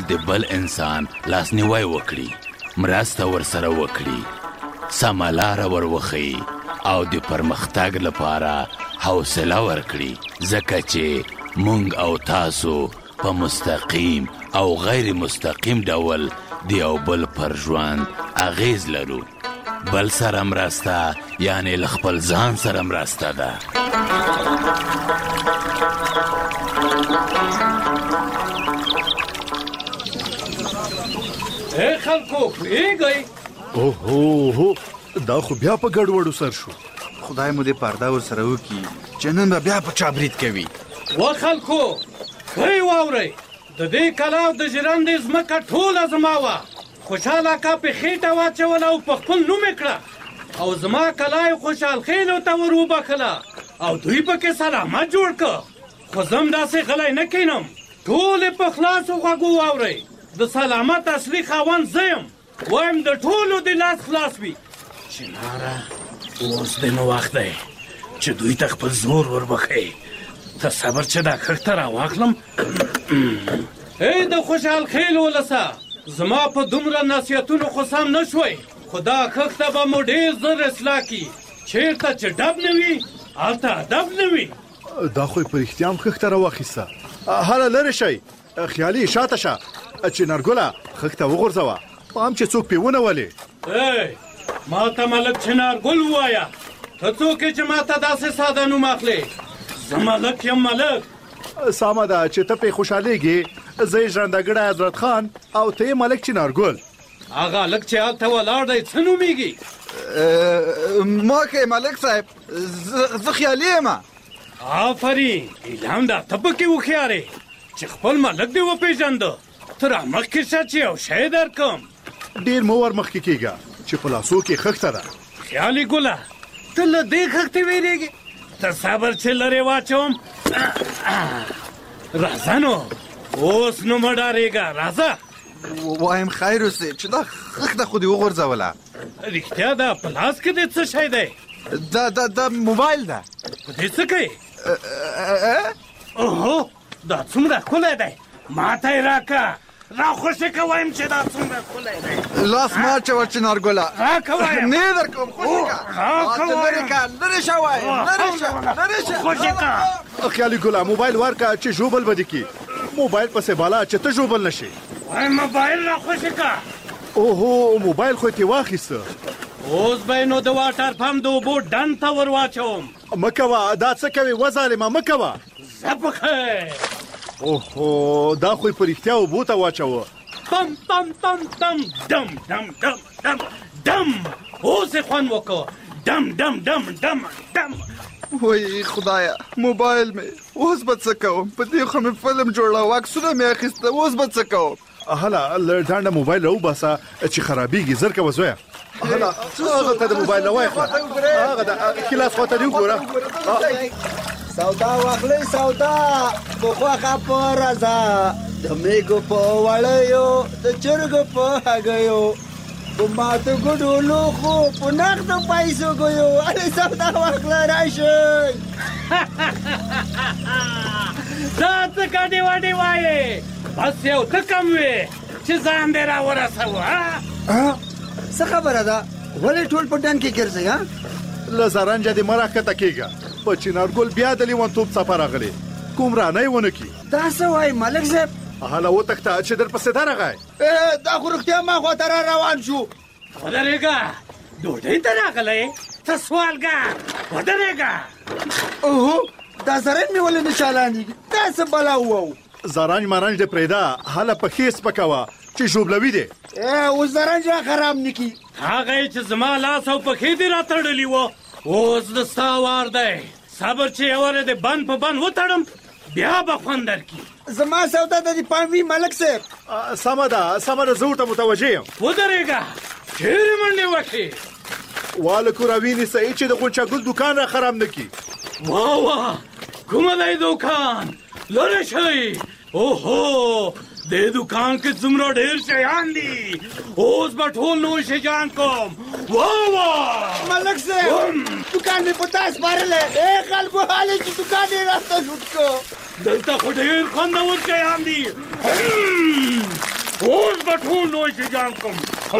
د بل انسان لاسنیوی وکړي، مرسته ورسره وکړي، سمه لاره وروښیي او د پرمختګ لپاره حوصله ورکړي، ځکه چې مونږ او تاسو په مستقیم او غیر مستقیم ډول د یو بل پر ژوند اغیز لرو. بل سره مرسته یعنی له خپل ځان سره مرسته ده. ای خلکو پوهېږئ؟ اوهو دا خو بیا په ګډوډو سر شو. خدای مو دې پرده ورسره وکړي چې نن به بیا په چا برید کوي. و خلکو ښه واورئ، د دې کلا او د ژرندې ځمکه ټوله زما وه. خوشحال اکا په خېټه واچوله او په خپل نوم یې کړه او زما کلا یې خوشحال خېلو ته ور وبخله او دوی پکې سلامت جوړ کړ. خو زه هم داسې غلی نه کینم، ټول یې په خلاصو غوږو واورئ. د سلامت اصلي خاوند زه یم، وایم د ټولو د لاس خلاص وي. چناره اوس د نو وخت دی چې دوی ته خپل زور وربښئ. ته صبر چې دا خښته راواخلم. ای د خوشحال خېل ولسه، زما په دومره نصیحتونو خو سم نه شوی، خو دا خښته به مو ډېر زر اصلاح کي. چېرته چې ډب نه وي هلته ادب نه وي. دا خو یې په رښتیا هم خښته راواخیسته. هله لرې شئ، خیالي شاته شه. چنارګله خښته وغورځوه، پام چې څوک پې ونولې. ای ما ته ملک چنارګل ووایه. ته څوک یې چې ما ته داسې ساده نوم اخلې؟ زه ملک یم ملک. سمه ده چې ته پې خوشحالېږې. زه یې ژرندهګړی حضرت خان او ته یې ملک چنارګل. هغه هلک چې هلته ولاړ دی څه نومېږي؟ ما که ملک صاحب زه خیالي یم. آفرین، ایلام دا ته پکې هوښیارې چې خپل ملک دې وپېژنده. ته رامخکې شه چې یو شی درکم. ډېر مه ور مخکې کېږه چې په لاسو کې خښته ده. خیالي ګله، ته له دې خښتې وېرېږې؟ ته صبر چې لرې واچوم. راځه نو، اوس نو مه ډارېږه، راځه. وایم خیر اوسې چې دا خښته خو دې وغورځوله. رښتیا ده په لاس کې دې څه شی دی؟ دا موبایل ده. په دې څه کوي؟ اوهو دا څومره ښکلی دی، ما ته یې راکه. راخوشې که وایم چې دا څومره ښکلی دی. لاس مه اچوه چنارګله. راکه وایم. نه در کوم، خوشې که. لرې که، لرې شه وایم، لرې شه، لرې شه. خوشې که. خیالي ګله موبایل ورکه چې ژوبل به دې کي. موبایل پسې بالا چې ته ژوبل نه شي. وایم موبایل راخوشې که. اوهو موبایل خو یې ترې واخیسته. اوس به یې نو د واټر پمپ د اوبو ډنډ ته ور واچوم. مه کوه، دا څه کوې وظالمه، مه کوه. زه په خیر. اوهو دا خو یې په رښتیا اوبو ته واچوه. تم تم تم تم دم دم دم دم دم. اوس یې خوند وکړه. دم دم دم دم دم. وای خدایا، موبایل مې اوس به څه کوم؟ په دې خو مې فلم جوړاوه، عکسونه مې اخیسته، اوس به څه کوم؟ هله له ډانډه موبایل راوباسه چې خرابېږي. زر کوه زویه. هله هغه ته د موبایل نه وایخله، هغه د کلاس خواته دې وګوره. سودا واخلئ سودا، په خوښه په رضا، د میږو په وړیو، د چرګو په هګیو، په ماتو ګوډو لوښو، په نغدو پیسو ګیو. هلې سودا واخله راشئ. دا څه ګډې وډې وایې؟ بس یو ته کم وې چې ځان دې راورسوه. څه خبره ده؟ ولې ټول په ډنډ کې ګرځئ؟ له زرنجه دې مه راښکته کېږه. په چنارګل بیا د لیونتوب څپه راغلې، کوم رانه یې ونه کي. دا څه وایي ملک صاحب؟ هله وتښته چې در پسې درغی. دا خو رښتیا ما خواته را روان شو. ودرېږه، ډوډۍ ته راغلی؟ ته سوالګر، ودرېږه. اوهو دا زرنج مې ولې نه چالانېږي؟ دا څه بلا ووو؟ زرنج مرنج دې پرېږده، هله په ښې سپکوه چې ژوبلوي دې. اوس زرنج را خراب نه کي. هغه یې چې زما لاس او پښې دې راتړلي وو، اوس د ستا وار دی. صبر چې یوه دې بند په بند وتړم، بیا به خوند درکړي. زما سودا د دې پام وي ملک صاحب. سمه ده سمه ده، زه ورته متوجه یم. ودرېږه، چیرې منډې وکړې؟ واله کوراوي نیسئ چې د غونچه ګل دوکان را خراب نه کي. واه واه، کومه دی دوکان؟ لرې شئ. اوهو دې دوکان کې څومره ډېر شیان دي، اوس به ټول نوی شیان کوم. واه واه ملک صاحب دوکان مې په تا سپارلی. خلکو حالې چې دوکان یې راته شوټ کړ. دلته خو ډېر خوندور شیان دي. په ټول وجه جان کوم.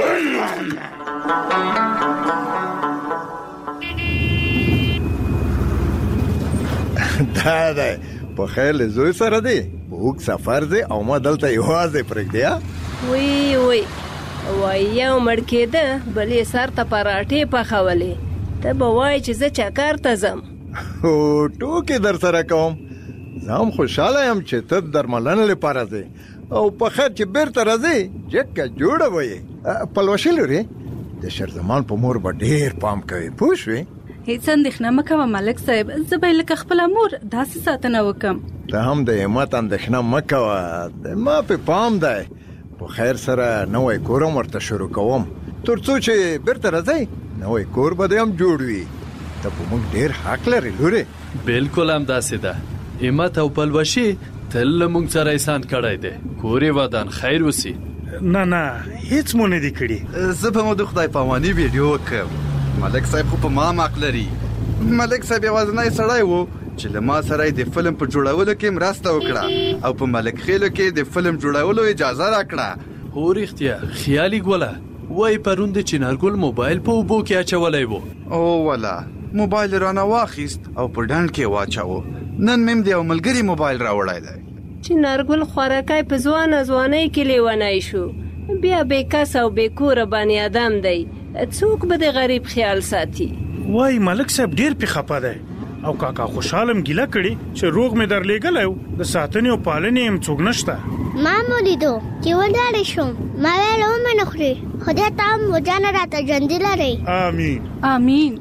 دا دی په خیر له زوی سره دی اوږد سفر دی او ما دلته یوازې پرېږدی. وی یو مړ کېده بل یې سر ته پراټې پخولې. ته به وایې چې زه چکر ته ځم. ټوکې در سره کوم. زه هم خوشحاله یم چې ته درملنې لپاره ځې او په خیر چې بیرته راځې جګه جوړه به یې. پلوشې لورې د شیرزمان په مور به ډېر پام کوي پوه شوې. هیڅ اندېښنه مه کوه ملک صاحب، زه به یې لکه خپله مور داسې ساتنه وکړم. ته هم د همت اندېښنه مه کوه، ما پې پام دی. په خیر سره نوی کور هم ورته شروع کوم تر څو چې بیرته راځئ نوی کور به دې هم جوړ وي. ته په موږ ډېر حق لرې لورې. بالکل همداسې ده. همت او پلوشي تل له موږ سره احسان کړی دی. کور یې ودان خیر وسي. نه هیڅ مو نه دي کړي. زه به مو د خدای پاماني ویډیو وکړم. ملک صاحب خو په ما حق لري. ملک صاحب یوازینی سړی و چې له ما سره د فلم په جوړولو کې مرسته وکړه او په ملک خیلو کې د فلم جوړولو اجازه راکړه. هو رښتیا خیالي ګوله وای پرون د چنارګل موبایل په اوبو کې اچولی و. او ولا موبایل رانه واخیست او په ډنډ کې واچاوه. نن مې د یو ملګري موبایل راوړی دی. چنارګل خوارکی په ځوانۍ کې لیونی شو. بیا بې کس او بې کوره بني ادم دی. څوک به د غریب خیال ساتي. وای ملک صاحب ډېر پې خپه دی او کاکا خوشحالم ګیله کړي چې روغ مې درلېږلی و د ساتنې او پالنې هم څوک نشته. ما مو لیدو چې ولاړې شوم. ما ویل ومې نه خوري. خدای ته هم وجانه راته ژوندي لرئ. آمین آمین.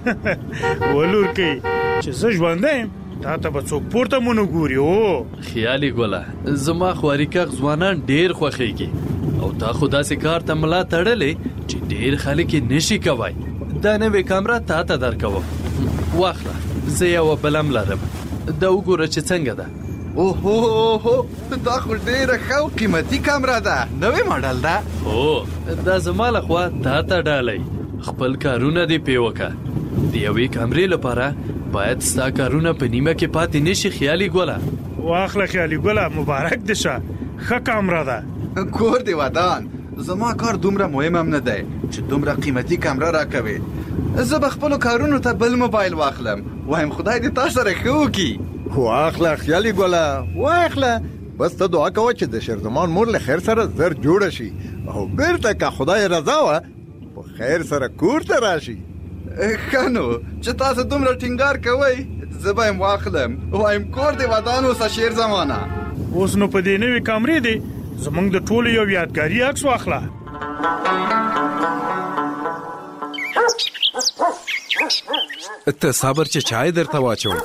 ولورکۍ چې زه ژوندی یم تا ته به څوک پورته مو نه ګوري. او خیالي ګوله زما خواريکغ ځوانان ډېر خوښېږي او تا خو داسې کار ته ملا تړلې چې ډېر خلک یې نشي کوی. دا نوې کامره تا ته درکوم واخله. زه یوه بلم لرم دا وګوره چې څنګه ده. اوهو دا خو ډېره ښه او قیمتي کامره ده. نوې ماډل ده. هو دا زما لخوا تا ته ډالۍ. خپل کارونه دې پې وکړه. د یوې کامرې لپاره باید ستا کارونه په نیمه کې پاتې نشي. خیالي ګوله واخله خیالي ګوله مبارک دې شه. ښه کامره ده. کور دې ودان. زما کار دومره مهم هم نه دی چې دومره قیمتي کامره راکوي. زه به خپلو کارونو ته بل موبایل واخلم. وایم خدای دې تا سره ښه وکړي. واخله خیالي ګوله واخله. بس ته دعا کوه چې د شیرزمان مور له خیر سره زر جوړه شي او بیرته که خدای رضا وه په خیر سره کور ته راشي. ښه نو چې تاسو دومره ټینګار کوئ زه به یې واخلم. وایم کور دې ودان اوسه شیرزمانه. اوس نو په دې نوې کامرې دی زمونږ د ټولو یو یادګاري عکس واخله. ته صبر چې چای درته واچوم.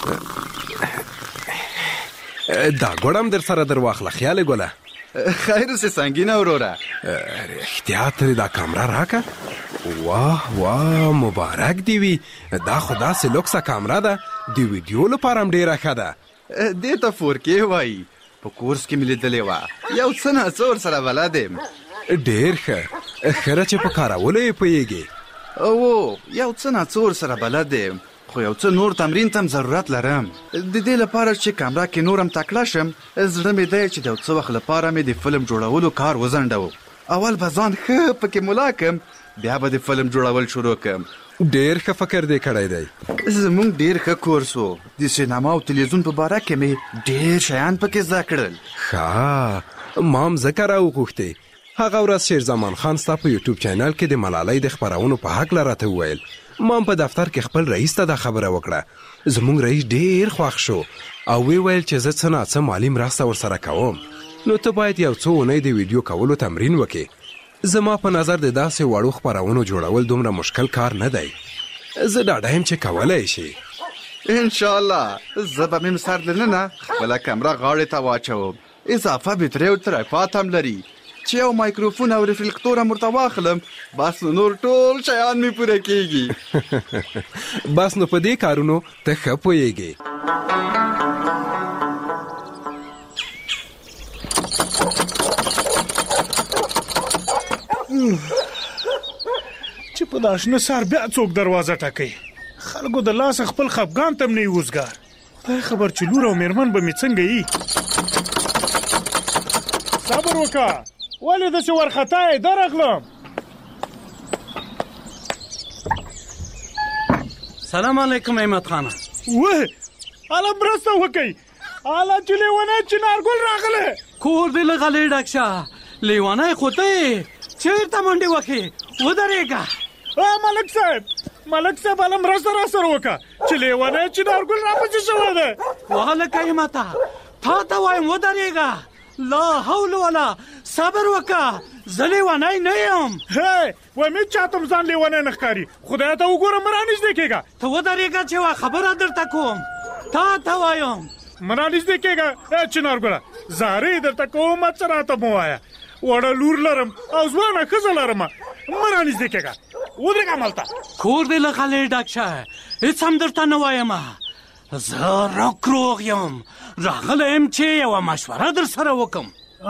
دا ګوړم در سره در واخله خیال ګوله. خیر اوسې سنګینه وروره. احتیاط ترې دا کامره راکه. واه مبارک دی وي. دا خو داسې لوکسه کامره ده د ویډیو لپاره هم ډېره ښه ده. دې ته 4K وایي. په کورس کې مې لیدلې وه. یو څه ناڅه ورسره بلد یم. ډېر ښه ښه چې په کارولو یې پوهېږې. او یو څه ناڅه ورسره بلد یم خو یو څه نور تمرین ته هم ضرورت لرم. د دې لپاره چې کامره کې نور هم تکړه شم زړه مې دی چې د یو څه وخت لپاره مې د فلم جوړولو کار وځنډوم. اول به ځان ښه پکې ملا کړم بیا به د فلم جوړول شروع کړم. ډېر ښه فکر دې کړی دی. زموږ ډېر ښه کورس و. د سینما او تلویزیون په باره کې مې ډېر شیان پکې زده کړل. ښه ما هم ځکه راوغوښتې. هغه ورځ شیرزمان خان ستا په یوټیوب چینل کې د ملالۍ د خپرونو په هکله راته وویل. ما هم په دفتر کې خپل رئیس ته دا خبره وکړه. زموږ رئیس ډېر خوښ شو او ویل چې زه څه ناڅه مالي مرسته ورسره کوم نو ته باید یو څو اونۍ د ویډیو کولو تمرین وکې. زما په نظر د داسې وړو خپرونو جوړول دومره مشکل کار نه دی. زه ډاډه یم چې کولی شي. انشاءالله زه به مې سر دننه خپله کمره غاړې ته واچوم. اضافه بطرۍ او تریفات هم لري چې یو مایکروفون او ریفلیکتور هم ورته واخلم بس نور ټول شیان مې پوره کېږي. بس نو په دې کارونو ته ښه پوهېږې. چې په دا شنه سهار بیا څوک دروازه ټکوي. خلکو د لاسه خپل خفګان ته هم نه یي وزګار. خدای خبر چې لور او میرمن به مې څنګه یي. صبر وکړه ولې داسې وارخطا یې درغلم. سلام علیکم احمد خانه. وه اله مرسته وکئ. اله چې لیونی چنارګل راغلی. کور دې له غلې ډک شه. لیونی خو ته یې چېرته منډې وکې؟ ودرېږه. ملک صاحب اله مرسته راسره وکړه چې لیونی چنارګل راپسې شوی دی. وهلکه احمده تا ته وایم ودرېږه. لا حول ولا صبر وکړه. زه لیونی نه یم. وایم هېڅ چاته هم ځان لیونی نه ښکاري. خدای ته وګوره مه رانږدې کېږه. ته ودرېږه چې یوه خبره درته کوم. تا ته وایم مه رانږدې کېږه. چنارګله زارۍ درته کوم څه راته مه وایه. وړه لور لرم او ځوانه ښځه لرم. مه رانږدې کېږه. ودرېږه هملته. کور دې له غلې ډک شه. هېڅ هم درته نه وایم. زه روغ یم. راغلی یم چې یوه مشوره در سره وکم.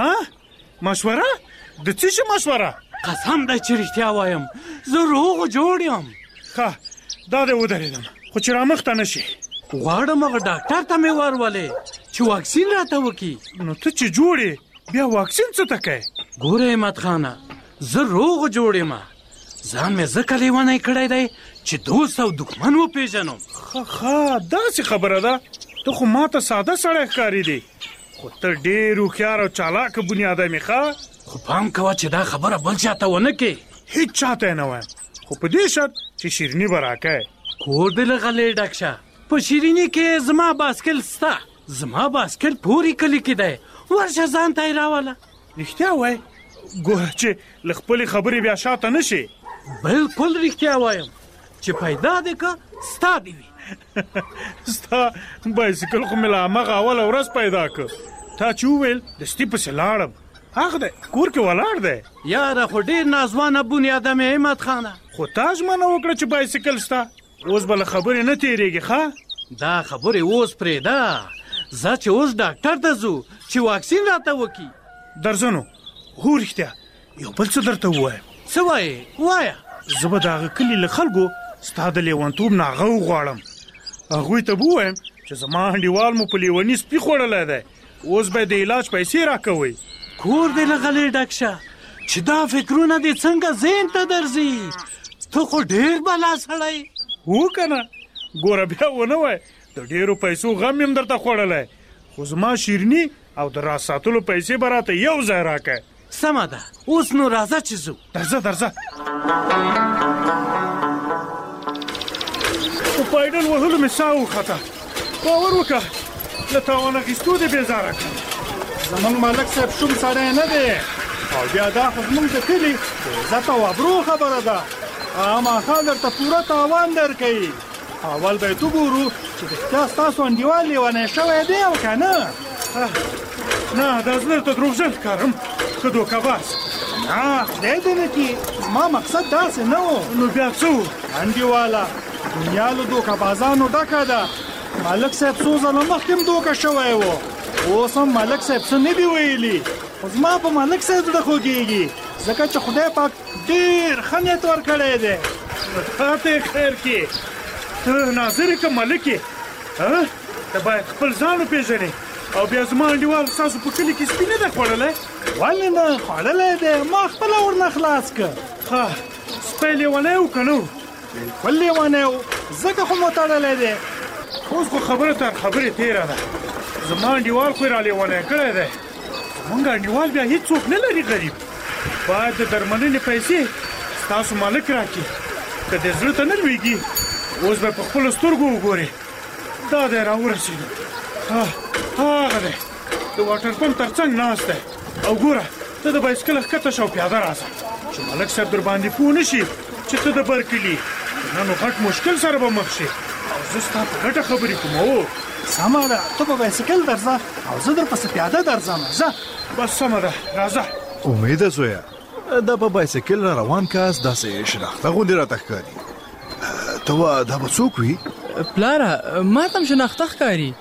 مشوره؟ د څه شي مشوره؟ قسم دی چې رښتیا وایم زه روغ جوړ یم. ښه دا دې ودرېدم خو چې رامخته نه شي. غواړم هغه ډاکټر ته مې ورولې چې واکسین راته وکړي. نو ته چې جوړ یې بیا واکسین څه ته کوې؟ ګوره احمد خانه زه روغ جوړ یم. ځان مې ځکه لیونی کړی دی چې دوست او دښمن وپېژنم. ښه داسې خبره ده. ته خو ماته ساده سړی ښکارېدې خو ته ډېر هوښیار او چالاکه بنیادم یې. ښه خو پام کوه چې دا خبره بل چاته ونه کې. هېڅ چاته یې نه وایم خو په دې شرط چې شیریني به راکوې. کور دې له غلې ډک شه. په شیریني کې زما باسکل سته. زما باسکل پورې کلي کې دی. ورشه ځان ته یې راوله. رښتیا وایې؟ ګوره چې له خپلې خبرې بیا شاته نه شي. بلکل رښتیا وایم چې پیدا دې که ستا دې وي. ستا بایسکل خو مې له همغه اوله ورځ پیدا که. تا چې وویل دستي پسې لاړم. هغه دی کور کې ولاړ دی. یاره خو ډېر نازوانه بنیادم یې احمد خانه. خو تا ژمنه وکړه چې بایسکل ستا. اوس به له خبرې نه تېرېږي. ښه دا خبرې اوس پرېږده. زه چې اوس ډاکټر ته ځو چې واکسین راته وکړي. درځه نو. هو رښتیا یو بل څه درته ووایم. څه وایې؟ وایه. زه به د هغه کلي له خلکو ستا د لیونتوب نه هغه وغواړم. هغوی ته به ووایم چې زما انډیوال مو په لیوني سپي خوړلی دی. اوس به د علاج پیسې راکوئ. کور دې له غلې ډک شه چې دا فکرونه دې څنګه ذهن ته درځي. ته خو ډېر بلا سړی. هو که نه؟ ګوره بیا ونه وای د ډېرو پیسو غم یم درته خوړلی خو زما شیریني او د راز ساتلو پیسې به راته یو ځای راکړه. سمه ده اوس نو راځه چې ځو. درځه. په پایډل وهلو مې ساه وخته. باور وکړه له تاوان اخیستو دې بېزاره کړم. زمونږ ملک صاحب شوم سړی نه دی او بیا دا خو زمونږ د کلي د عزت او ابرو خبره ده. ماښام درته پوره تاوان درکوي. اول باید وګورو چې رښتیا ستاسو انډیوال لیونی شوی دی او که نه. نه دا زه درته دروغجن ښکارم. ښه دوکهباز. نه خدای دې نه کړي. زما مقصد داسې نه و. نو بیا څه و؟ انډیواله دنیا له دوکهبازانو ډکه ده. ملک صاحب څو ځله مخکې هم دوکه شوی و. اوس هم ملک صاحب څه نه دي ویلي. خو زما په ملک صاحب زړه خوږېږي ځکه چې خدای پاک ډېر ښه نیت ورکړی دی. تا ته یې خیر کړي. ته ناظر یې که ملک یې؟ ته باید خپل ځان وپېژنې او بیا زما انډیوال ستاسو په کلي کې سپي نه دی خوړلی؟ ولې نه خوړلی دی. ما خپله ورنه خلاص که. ښه سپی لیونی و که نه و؟ بلکل لیونی و ځکه خو مو تړلی دی. اوس خو خبره تر خبرې تېره ده. زما انډیوال خو یې را لیونی کړی دی. زمونږ انډیوال بیا هېڅوک نه لري غریب. باید د درملنې پیسې ستاسو مالک راکړي. که دې زړه ته نه لوېږي اوس به په خپلو سترګو وګورې. دا دی راورسېدو. هغه دی د واټر پمپ تر څنګ ناست دی. او ګوره ته د بایسکل ښکته شه او پیاده راسه چې ملک صاحب در باندې پوه نه شي چې ته د بر کلي. نه نو غټ مشکل سره به مخ شي. او زه ستا په ګټه خبرې کوم. سمه ده ته په بایسکل درځه او زه در پسې پیاده درځم. ځه بس سمه ده راځه. امیده زویه دا په بایسکل را روان کاس داسې شناخته غوندې راته ښکاري. ته وا دا به څوک وي؟ پلاره ما ته هم شناخته ښکاري.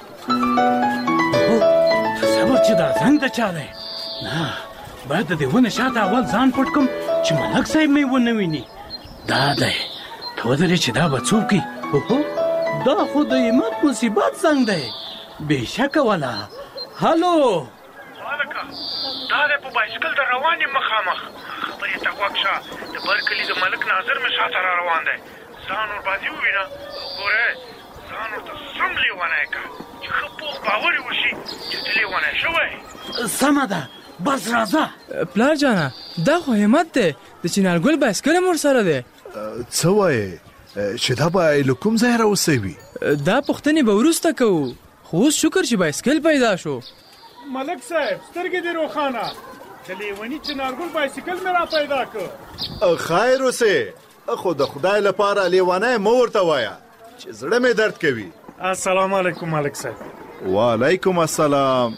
ته صبر چې دا زنګ د چا دی. نه باید د دې ونې شاته اول ځان پټ کړم چې ملک صاحب مې ونه ویني. دا دی ته ودرې چې دا به څوک وي. دا خو د همت مصیبت زنګ دی. بېشکه ولا. هلو دا دی په بایسکل د روان یم مخامخ. خبرې ته غوږ شه. د بر کلي د ملک ناظر مې شاته را روان دی. ځان ورباندې ووینه او ګوره ځان ورته سم لیونی که چې ښه پوخ باور یې وشي چې ته لیونی شوی. سمه ده بس راځه. پلار جانه دا خو همت دی د چنارګل بایسکل هم ورسره دی. څه وایې چې دا به له کوم ځای راوسوي؟ دا پوښتنې به وروسته کوو خو اوس شکر چې بایسکل پیدا شو. ملک صاحب سترګې دې روښانه د لیوني چنارګل بایسکل مې را پیدا کړ. خیر اوسې خو د خدای لپاره لیونی مه ورته وایه چې زړه مې درد کوي. السلام علیکم ملک صاحب. وعلیکم السلام.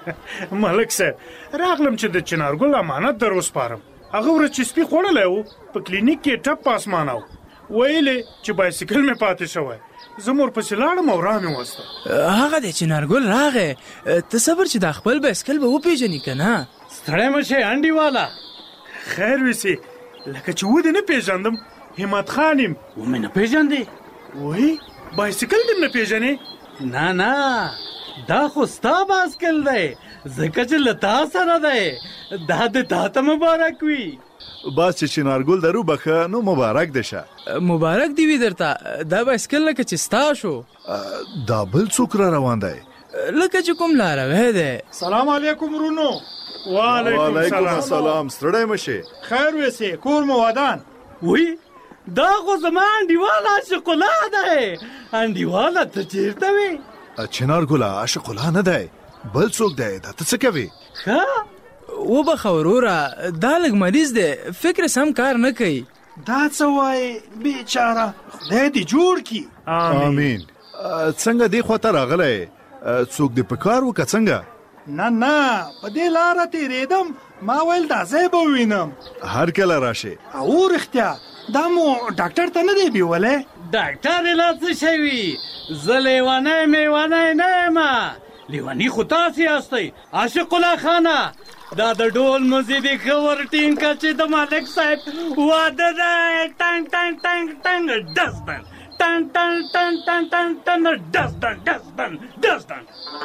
ملک صاحب راغلم چې د چنارګل امانت در وسپارم. هغه ورځ چې سپي خوړلی و په کلینیک کې ټپ په اسمانه و ویلې چې بایسکل مې پاتې شوی. زه مور پسې لاړم او را مې وسته. هغه دی چنارګل راغی. ته صبر چې دا خپل بایسکل به وپېژني که نه. ستړی مه شې انډي والا. خیر وسې لکه چې ودې نه پېژندم همت خان یم. ومې نه پېژندې؟ وایي بایسکل دې نه پېژنې؟ نه نه دا خو ستا بایسکل دی ځکه چې له تا سره دی. دا د تا ته مبارک وي. بس چې چنارګل درو بخه نو مبارک دی شه. مبارک دی وي درته. دا بایسکل لکه چې ستا شو. دا بل څوک را روان دی لکه چې کوم لاروی دی. سلام علیکم ورونو. وعلیکم السلام. ستړی مه شې. خیر وسې کور مو ودان. وی دا خو زما انډیواله عاشق الله دی. انډیواله ته چیرته وې؟ چنارګله عاشق الله نه دی بل څوک دی. دا ته څه کوې؟ ښه وبخه وروره دا لږ مریض دی فکر سم کار نه کوي. دا څه وایې بیچاره خدای دې جوړ کړي. آمین. څنګه دې خواته راغلی څوک دې په کار وکړه څنګه؟ نه نه په دې لاره تېرېدم ما ویل دا ځای به ووینم. هر کله راشې. او رښتیا دا مو ډاکټر ته نه دی بیولی؟ ډاکټر یې لا څه شی وي. زه لیونی میونی نه یم. لیوني خو تاسې یاستئ عاشق الله خانه. دا د ډول مزي دې ښه ور ټینګ کړه چې د ملک صاحب واده دی. ټنګ ټنګ ټنګ ټنګ ډزدن ټنګ ټنګ ټنګ ټنګ ټنګ ټنګ ډزدن ډزدن ډزدن.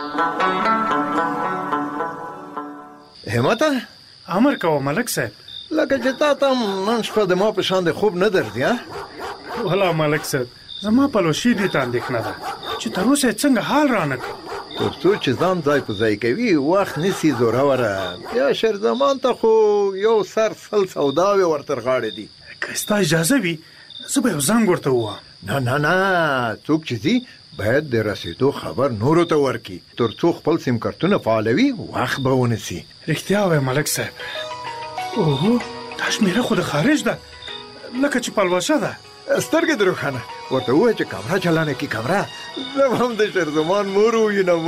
همته امر کوه ملک صاحب. لکه چې تا ته نن شپه د ما په شان د خوب نه درځي. والا ملک صاحب زما پلوشي دې ته اندېښنه ده چې تر اوسه یې څنګه حال رانه کړ. تر څو چې ځان ځای په ځای کوي وخت نیسي زوروره. بیا شیرزمان ته خو یو سر سل سوداوې ورتر غاړې دي. که ستا اجازه وي زه به یو زنګ ورته ووایم. نه نه نه څوک چې ځي باید د رسېدو خبر نورو ته ورکړي تر څو خپل سیم کارتونه فعالوي وخت به ونیسي. رښتیا وایې ملک صاحب. اوهو دا شمېره خو د خارج ده لکه چې پلوشه ده. سترګې دې روښانه ورته ووایه چې کمره چلانه کړي کمره. زه به هم د شیرزمان مور ووینم.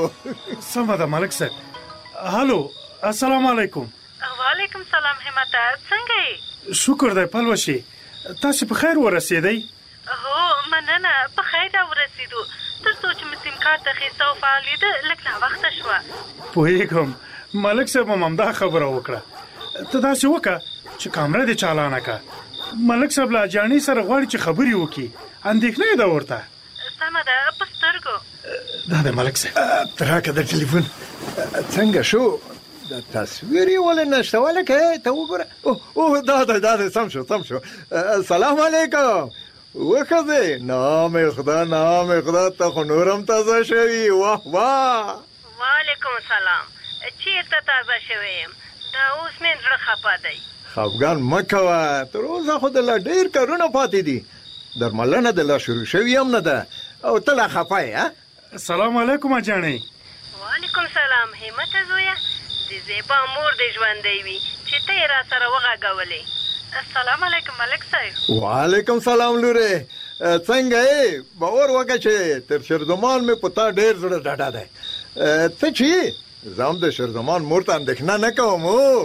سمه ده ملک صاحب. هلو السلام علیکم. وعلیکم سلام همته څنګه یې؟ شکر دی پلوشي. تاسې په خیر ورسېدئ؟ هو مننه په خیر ورسېدو. تر څو چې مې سیم کارت اخیسته او فعالېده لږ ناوخته شوه. پوهېږم ملک صاحب هم همدا خبره وکړه. ته داسې وکړه چې کامره دې چالانه کړه. ملک صاحب له اجاڼۍ سره غواړي چې خبرې وکړي. اندېښنه یې ده ورته. سمه ده په سترګو. دا دی ملک صاحب. راکړه د ټلیفون. څنګه شو؟ د تصویر یې ولې نشته ولکه ته وګوره. اوه دا دی سم شو. سلام علیکم. وښځې نام خدا ته خو نورم تازه شوي. واه واه. وعلیکم السلام. چیرته تازه شوی یم؟ دا اوس مې زړه خفه دی. خفګان مه کوه تر اوسه خو د لا ډېر کارونه پاتې دي. درملنه د لا شروع شوي هم نه ده او ته لا خفه یې. السلام علیکم اجاڼۍ. وعلیکم سلام همته زویه. د زیبا مور دې ژوندی وي چې ته یې را سره وغږولې. السلام علیکم ملک صاحب. وعلیکم سلام لورې. څنګه یې؟ باور وکړه چې تر شیرزمان مې په تا ډېر زړه ډاډه دی. ته چې زه هم د شیرزمان مور ته اندېښنه نه کوم.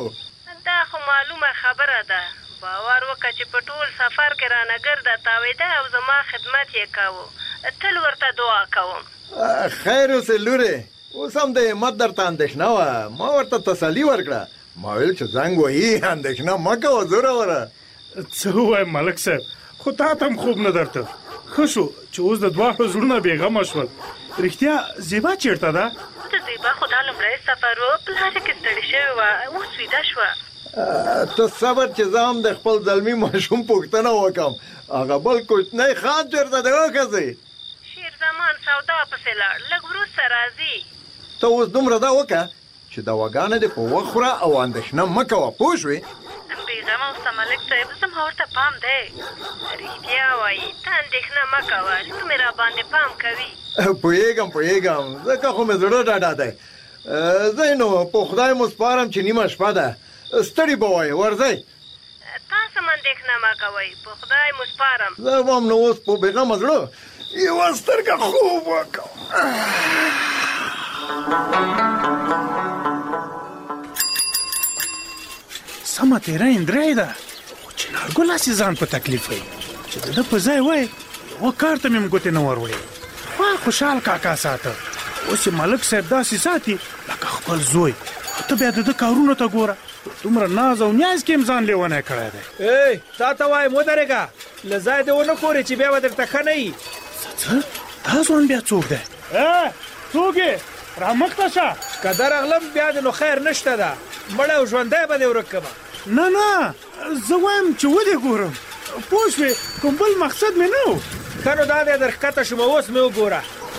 دا خو معلومه خبره ده. باور وکړه چې په ټول سفر کې رانه ګرده تاوېده او زما خدمت یې کوو. تل ورته دعا کوم. خیر اوسې لورې. اوس هم د همت درته اندېښنه وه. ما ورته تسلي ورکړه. ما ویل چې زنګ وهي اندېښنه مه کوه زوروره. څه ووایم ملک صاحب خو تا ته هم خوب نه درته. ښه شو چې اوس د دواړو زړونه بېغمه شول. رښتیا زیبا چېرته ده؟ د د زیبا خو دا لومړی سفر و په لاره کې ستړې شوې وه اوس ویده شوه ته صبر چې زه هم د خپل زلمي ماشوم پوښتنه وکړم هغه بل کوچنی خان چېرته دی وښځې شیرزمان سودا پسې لاړ لږ وروسته راځي ته اوس دومره دا وکړه چې دواګانې دې په وخت خوره او اندېښنه مه کوه پوه شوې بېغمه اوسه ملک صاحب زما ورته پام دی رښتیا وایي ته اندېښنه مه کوه لږ مې راباندې پام کوي پوهېږم ځکه خو مې زړه ډاډه دی ځئ نو په خدای مو سپارم چې نیمه شپه ده ستړي به وایې ورځئ تاسو هم اندېښنه مه کوئ په خدای مو سپارم زه به هم نو اوس په بېغمه زړه یوه سترګه خوب وکړم سمه تیره اندرۍ ده خو چنارګل هسې ځان په تکلیف وی چې د ده په ځای وای یوه کار ته مې م ګوتې نه وروړې خوا خوشحال کاکا ساته اوس یې ملک صاحب داسې ساتي لکه خپل زوی ته بیا د ده کارونو ته ګوره دومره ناز او نیاز کې هم ځان لیونی کړی دی تا ته وایم ودرېږه له ځای دې ونه ښورې چې بیا به درته ښه نه وي څه دا ځوان بیا څوک دی څوک یې رامخته شه که درغلم بیا د نو خیر نشته ده مړی او ژوندی به دې ورک کړمه نه زه وایم چې ودې ګورم پوه شوې کوم بل مقصد مې نه و ښه نو دا دی در ښکته شوم اوس مې وګوره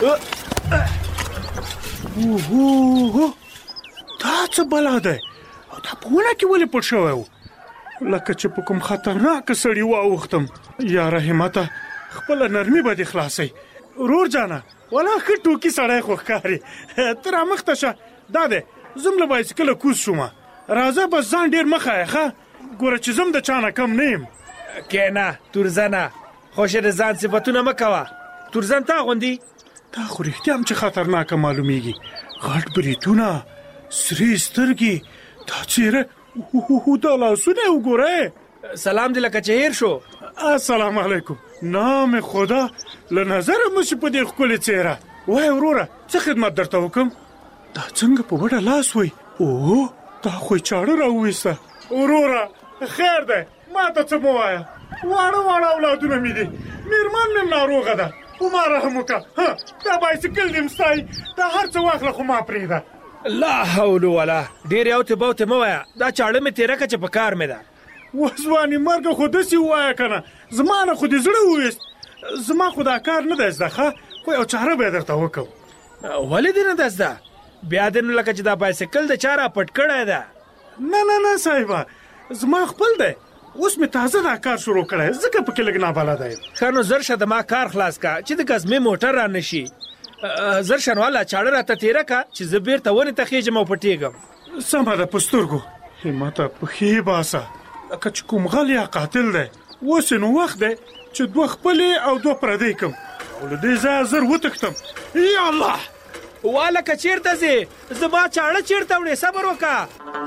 دا څه بلا دی او دا په ونه کې ولې پټ شوی و لکه چې په کوم خطرناکه سړي واوښتم یاره همته خپله نرمي به دې خلاصئ ورور جانه ولا ښه ټوکي سړی خو ښکاري ته رامخته شه دا دی زم له بایسکله کوز شومه راځه بس ځان ډېر مه ښایه ښه ګوره چې زم د چا نه کم نه یم کېنه تورزنه خوښې د ځان صفتونه مه کوه تورزن تا غوندي دا خو رښتیا هم چې خطرناکه معلومیږي غټ بریتونه سرې سترګې دا څېره دا لاسونه یې وګوره سلام دې لکه چې هیر شو السلام علیکم نام خدا له نظره مشي په دې ښکلې څېره وای وروره څه خدمت درته وکړم دا څنګه په وډه لاس وی اوه دا خو یې چاړه راوویسته وروره خیر دی ما ته څه مه وایه واړه اولادونه مې دي مېرمن مې ناروغه ده په ما رحم وکړه دا بایسکل دې م ستایي دا هر څه واخله خو ما پرېږده لا حول ولا ډېر یوتې بوتې مه وایه دا چاړه مې تېره کړه چې په کار مې ده وځوانې مرګه خو داسې ووایه که نه زما نه خو دې زړه وویست زما خو دا کار نه دی زده ښه خو یو چاره به یې درته وکړم ولې دې نه ده زده بیا دې نو لکه چې دا بایسکل د چا را پټ کړی ده نه صاحبه زما خپل دی اوس مې تازه دا کار شروع کړی ځکه پکې لږ نابلده یم ښه نو زر شه د ما کار خلاص کا چې د ګزمې موټر را نه شي زر شه نو هله چاړه راته تېره که چې زه بېرته ونې ته خېږم او پټېږم سمه ده په سترګو همته پښې باسه لکه چې کوم غل یا قاتل دی اوس نو وخت دی چې دوه خپلې او دوه پردی کړم او له دې ځایه زر وتښتم یا الله والکه چیرته ځې زما چاړه چیرته وړې صبر وکړه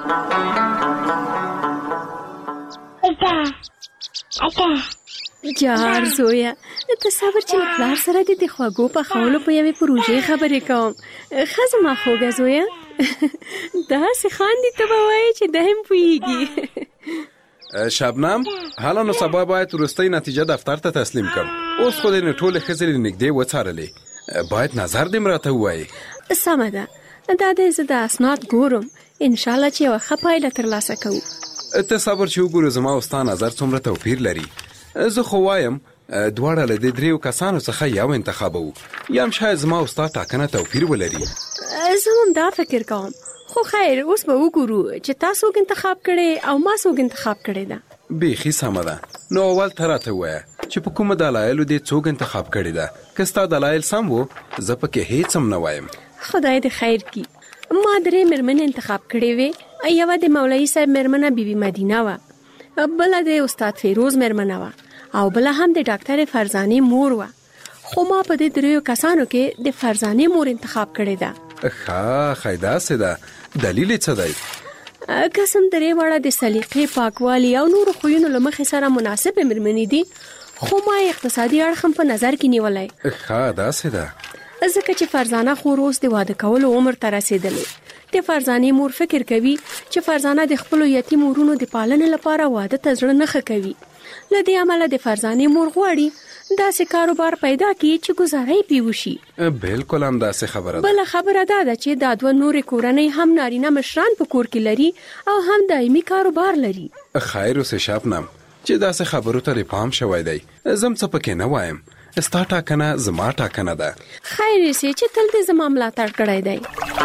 جار زویا ته صبر چې له پلار سره دې د خوږو پخولو په یوې پروژې خبرې کوم ښه زما خوږه زویا داسې خاندي ته به وایې چې ده هم پوهېږي شبنم حالا نو سبا باید وروستۍ نتیجه دفتر ته تسلیم کړم اوس خو دې نو ټولې ښځې له نږدې وڅارلې باید نظر دې م راته ووایې سمه ده دا دی زه د اسناد ګورم انشاءالله چې یوه ښه پایله ترلاسه کوو ته صبر چې وګورو زما او ستا نظر څومره توپیر لري زه خو وایم دواړه له دې دریو کسانو څخه یو انتخابوو یا هم شاید زما او ستا ټاکنه توپیر ولري زه هم دا فکر کوم خو خیر اوس به وګورو چې تا څوک انتخاب کړی او ما څوک انتخاب کړی ده بیخي سمه ده نو اول ته راته ووایه چې په کومه دلایلو دې څوک انتخاب کړی ده که ستا دلایل سم و زه پکې هیڅ هم نه وایم خدای دې خیر کړي ما درې مېرمنې انتخاب کړې وې یوه د مولوي صاحب مېرمنه بیبي مدینه وه بله د استاد فیروز مېرمنه وه او بله هم د ډاکټرې فرزانې مور وه خو ما په دې دریو کسانو کې د فرزانې مور انتخاب کړې ده ښه داسې ده دلیل یې څه دی قسم درې واړه د سلیقې پاکوالي او نورو خویونو له مخې سره مناسبې مېرمنې دي خو ما اقتصادي اړخ هم په نظر کې نیولی ښه داسې ده ځکه چې فرزانه خور اوس د واده کولو عمر ته رسېدلی د فرزانې مور فکر کوي چې فرزانه د خپل یتیم ورونو د پالنې لپاره واده ته زړه نه ښه کوي. له دې امله د فرزانې مور غواړي داسې کاروبار پیدا کړي چې گزاره یې پې وشي. بالکل هم داسې خبره ده. بله خبره دا ده چې دا دوه نورې کورنۍ هم نارینه مشران په کور کې لري او هم دایمي کاروبار لري. خیر اوسې شبنم چې داسې خبرو ته پام شوی دی. زم څه پکې نه وایم، ستا ټاکنه زما ټاکنه ده. خیر یې چې تل دې زما ملاتړ کړی دی.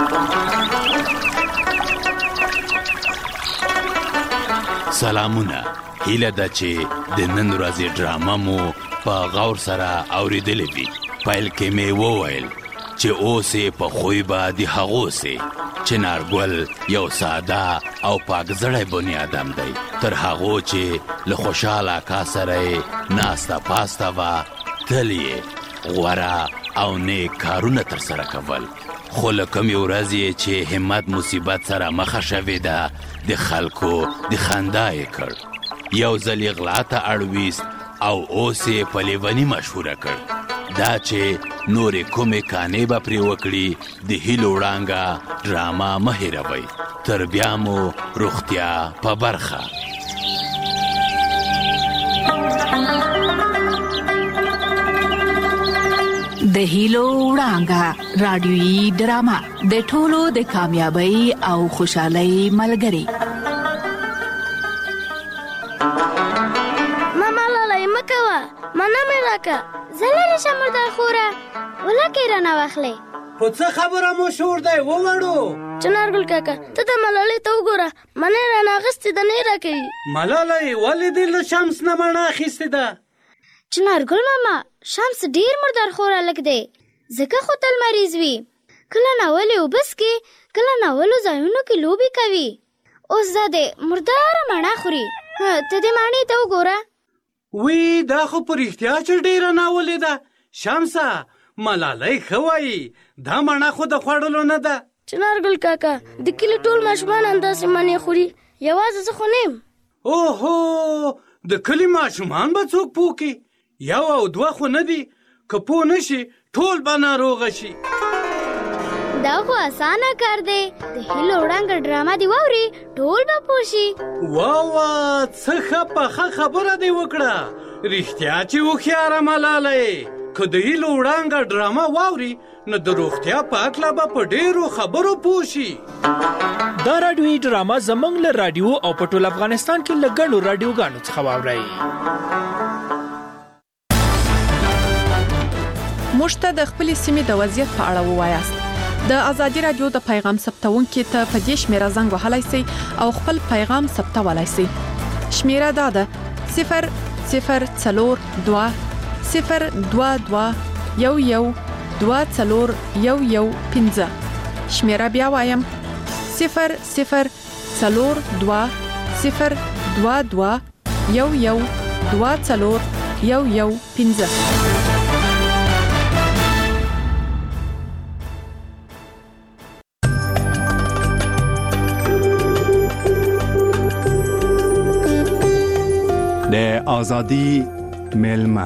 سلامونه. هیله ده چې د نن ورځې ډرامه مو په غور سره اوریدلې وي. پیل کې مې وویل چې اوس یې په خوی به د هغو سې چې نارګل یو ساده او پاکزړی بني آدم دی، تر هغو چې له خوشحال اکا سره یې ناسته پاسته وه، تل یې غوره او نیک کارونه ترسره کول. خو له کومې ورځې چې همت مصیبت سره مخه شوې ده، د خلکو د خندا یې کړ، یو ځل یې غلا ته اړویست او اوس یې په لیوني مشهوره کړ. دا چې نورې کومې کانې به پرې وکړي، د هیلو وړانګه ډرامه مه هېروئ. تر بیا مو روغتیا په برخه. د هیلو وړانګه رادیویي ډرامه د ټولو د کامیابی او خوشحالۍ ملګری. ماما لاله مکوه مانا مې راکه زلری شمردار خوره ولکه رانه واخلې. په څه خبره مو شور دی ووړو؟ چنارګل کاکا ته د ملالۍ ته وګوره، منې رانه اغستې ده نه راکوي. ملالۍ ولې دې له شمس نه مڼه اخیستې ده؟ چنارګل ماما شمس ډیر مردار خوره لک دی، ځکه خو تل مریض وي. کله ناولې وبس کې، کله ناولو ځایونو کې لوبې کوي. اوس دا د مرداره مڼه خوري. ته دې مڼې ته وګوره. وی دا خو په رښتیا چې ډیره ناولې ده. شمسه ملالۍ ښه وایي، دا مڼه خو د خوړلو نه ده. چنارګل کاکا د کلي ټول ماشومان همداسې مڼې خوري، یوازې زه خو نه یم. اوهو د کلي ماشومان به څوک پوه کړي؟ یو او دوه خو نه دي، که پوه نه شي ټول به ناروغه شي. دا خو اسانه کار دی، د هیلو وړانګه ډرامه دی واوري ټول به پوه شي. واه څه ښه پخه خبره دی وکړه. رښتیا چې هوښیاره ملالۍ، که د هیلو وړانګه ډرامه واوري نو د روغتیا په هکله به په ډېرو خبرو پوه شي. دا رادیویي ډرامه زموږ له راډیو او په ټول افغانستان کې له ګڼو راډیوګانو څخه واورئ. موږ ته د خپلې سیمې د وضعیت په اړه ووایاست. د ازادي رادیو د پیغام ثبتونکو ته په دې شمیره زنګ وهلای شئ او خپل پیغام ثبتولای شئ. شمیره دا ده 0042 022 112415. شمیره بیا وایم 0042 022 112415. د ازادي میلمه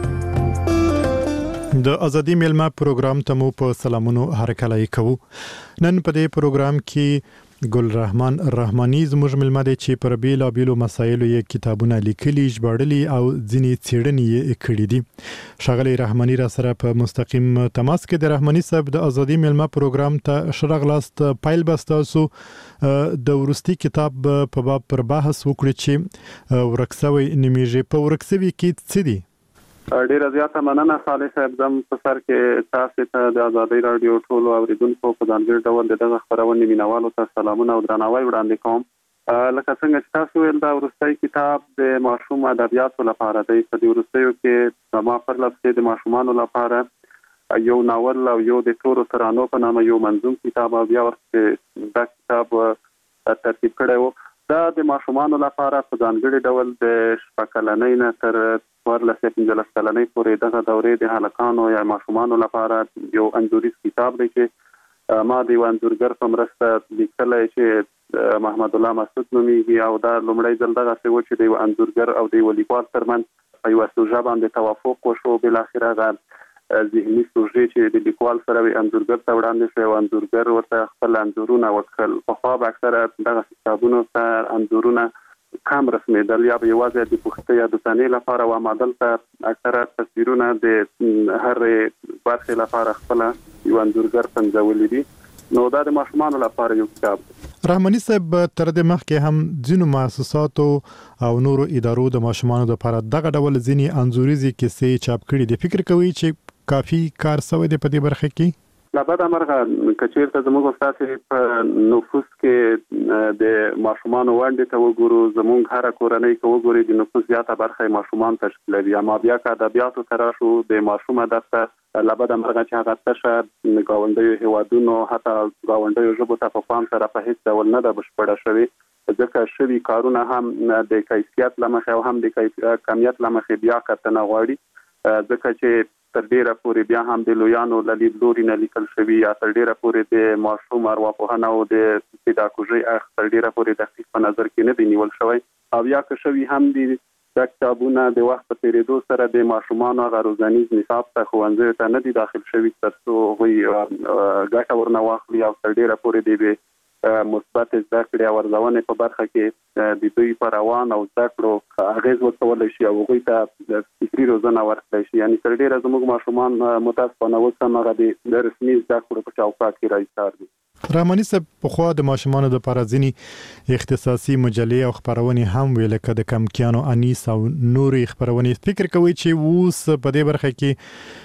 د ازادي میلمه پروګرام ته مو په سلامونو هرکلی کوو. نن په دې پروګرام کې ګل رحمان رحماني زموږ میلمه دی چې پر بیلابیلو مسایلو یې کتابونه لیکلي، ژباړلي او ځینې څېړنې یې کړې دي. ښاغلی رحماني را سره په مستقیم تماس کې د رحماني صاحب د ازادي میلمه پروګرام ته ښه راغلاست. پیل به ستاسو د وروستي کتاب په باب پر بحث وکړو چې ورک سوی نومیږي. په ورک سوي کې څه دي؟ ډیره زیاته مننه صالح صاحب. زم په سر کې تاسو ته د ازادي رادیو ټولو اوریدونکو په ځانګړي ډول دغه خبرونه مینوالو ته سلامونه او درناوی وړاندې کوم. لکه څنګه چې تاسو ویل دا وروستی کتاب د ماشوم ادبیاتو لپاره دی. په دې وروستیو کې ما پر لپاره د ماشومانو لپاره یو ناول او یو د تورو ترانو په نامه یو منظوم کتاب او بیا ورته دا کتاب ترتیب کړی و. دا د ماشومانو لپاره په ځانګړي ډول د 6 کلنۍ نه تر 14-15 کلنۍ پورې دغه دورې د هلکانو یا ماشومانو لپاره یو انځوریز کتاب دی چې ما د یو انځورګر په مرسته لیکلی چې محمد الله مسعود نومیږي او دا لومړی ځل دغسې و چې د یو انځورګر او د یو لیکوال ترمنځ په یوه سوژه باندې توافق وشو. بالاخره هغه ذهني سوژې چې د لیکوال سره وي انځورګر ته وړاندې شوی او انځورګر ورته خپل انځورونه وکړل. پخوا به اکثره دغه کتابونو ته انځورونه کم رسمېدل یا به یوازې د پوښتنې یا د تنې لپاره و، اما دلته اکثره تصویرونه د هرې برخې لپاره خپله یو انځورګر پنځولي دي. نو دا د ماشومانو لپاره یو کتاب دی. رحماني صاحب، تر دې مخکې هم ځینو مؤسساتو او نورو ادارو د ماشومانو لپاره دغه ډول ځینې انځوریزې کیسې چاپ کړي دي. فکر کوي چې کافي کار شوی دی په دې برخه کې؟ لا بعد امرغه کچیرته زموږ استاد په نفوس کې د ماشومانو وړاندې ته وګورو، زموږ هر کورنۍ کې وګوري د نفوس زیاته برخه ماشومان تشکیلوي. اما بیا که ادبیاتو سره شو د ماشوم دغه لا بعد امرغه چې هغه تشه گاونډیو هیوادونو حتی گاونډیو ژبو ته په پام سره په هیڅ ډول نه ده بشپړه شوې، ځکه شوي کارونه هم د کیفیت له مخې او هم د کمیت له مخې بیا کتنه غواړي، ځکه چې تر ډیره پورې بیا هم د لویانو له لیدلوري نه لیکل شوي یا تر ډیره پورې د ماشوم ارواپوهنه او د پیداګوژي اخ تر ډیره پورې دقیق په نظر کې نه دی نیول شوی، او یا که شوي هم د کتابونه د وخت په تیریدو سره د ماشومانو هغه روزنیز نصاب ته ښوونځیو ته نه دي داخل شوي تر څو هغوی ګټه ورنه واخلي او تر ډیره پورې د مثبت زده کړې او ارزونې په برخه کې د دوی په روان او زده کړو اغېز وکولی شي او هغوی ته فکري روزنه ورکړی شي. یعنې تر ډیره زموږ ماشومان متاسفانه اوس هم هغه د رسمي زده کړو په چوکاټ کې راایستار دي. رحماني صاحب، پخوا د ماشومانو لپاره ځینې اختصاصي مجلې او خپرونې هم وې، لکه د کمکیانو انیس او نورې خپرونې. فکر کوئ چې اوس په دې برخه کې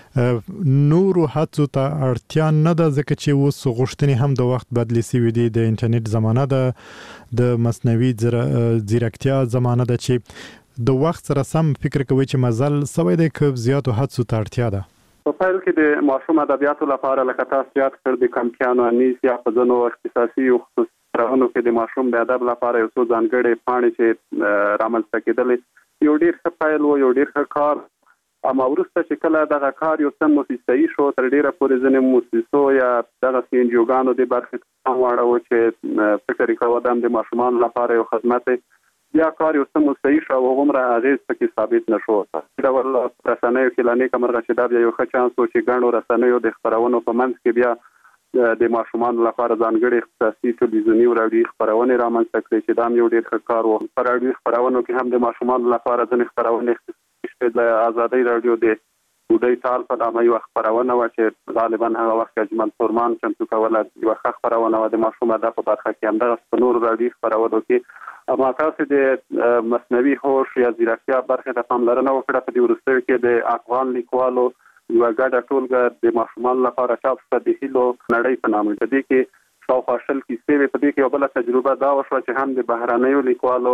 نورو هڅو ته اړتیا نه ده، ځکه چې اوس غوښتنې هم د وخت بدلې شوې دي، د انټرنیټ زمانه ده، د مصنوعي ځیرکتیا زمانه ده، چې د وخت سره سم فکر کوئ چې مزل شوی دی که زیاتو هڅو ته اړتیا ده؟ په پیل کې د ماشوم ادبیاتو لپاره لکه تاسو یاد کړ د کمکیانو انیس یا په ځینو اختصاصي او خصوصي خپرونو کې د ماشوم د ادب لپاره یو څو ځانګړې پاڼې چې رامنځته کېدلې یو ډېر ښه پیل و، یو ډېر ښه کار. اما وروسته چې کله دغه کار یو څه موسسایي شو، تر ډېره پورې ځینې موسسو یا دغسې انجیوګانو دې برخې ته پام واړوه چې فکر یې کوه دا د ماشومانو لپاره یو خدمت دی، بیا کار یو څه موسسایي شو او هغومره اغېز پکې ثابت نه شو. په ډول رسنیو کې لا نیکه مرغه چې دا بیا یو ښه چانس و چې ګڼو رسنیو د خپرونو په منځ کې بیا د ماشومانو لپاره ځانګړې اختصاصي تلویزیوني او راډیوي خپرونې رامنځته کړې چې دا هم یو ډېر ښه کار و. په راډیوي خپرونو کې هم د ماشومانو لپاره ځینې خپرونې اختصاصي شوې. د ازادۍ راډیو د بوډۍ تال په نامه یوه خپرونه وه چې غالبا هغه وخت اجمل سورمان چمتو کوله، یوه ښه خپرونه وه د ماشوم ادب په برخه کې. همدغسې په نورو راډیوي خپرونو کې اما تاسو د مصنوعي هوش یا ځیرکتیا برخې ته پاملرنه وکړه. په دې وروستیو کې د افغان لیکوالو یوه ګډه ټولګه د ماشومانو لپاره چاپ شوه د هیلو نړۍ په نامه. په دې کې شاوخوا 20 کیسې وې. په دې کې یوه بله تجربه دا وشوه چې هم د بهرنیو لیکوالو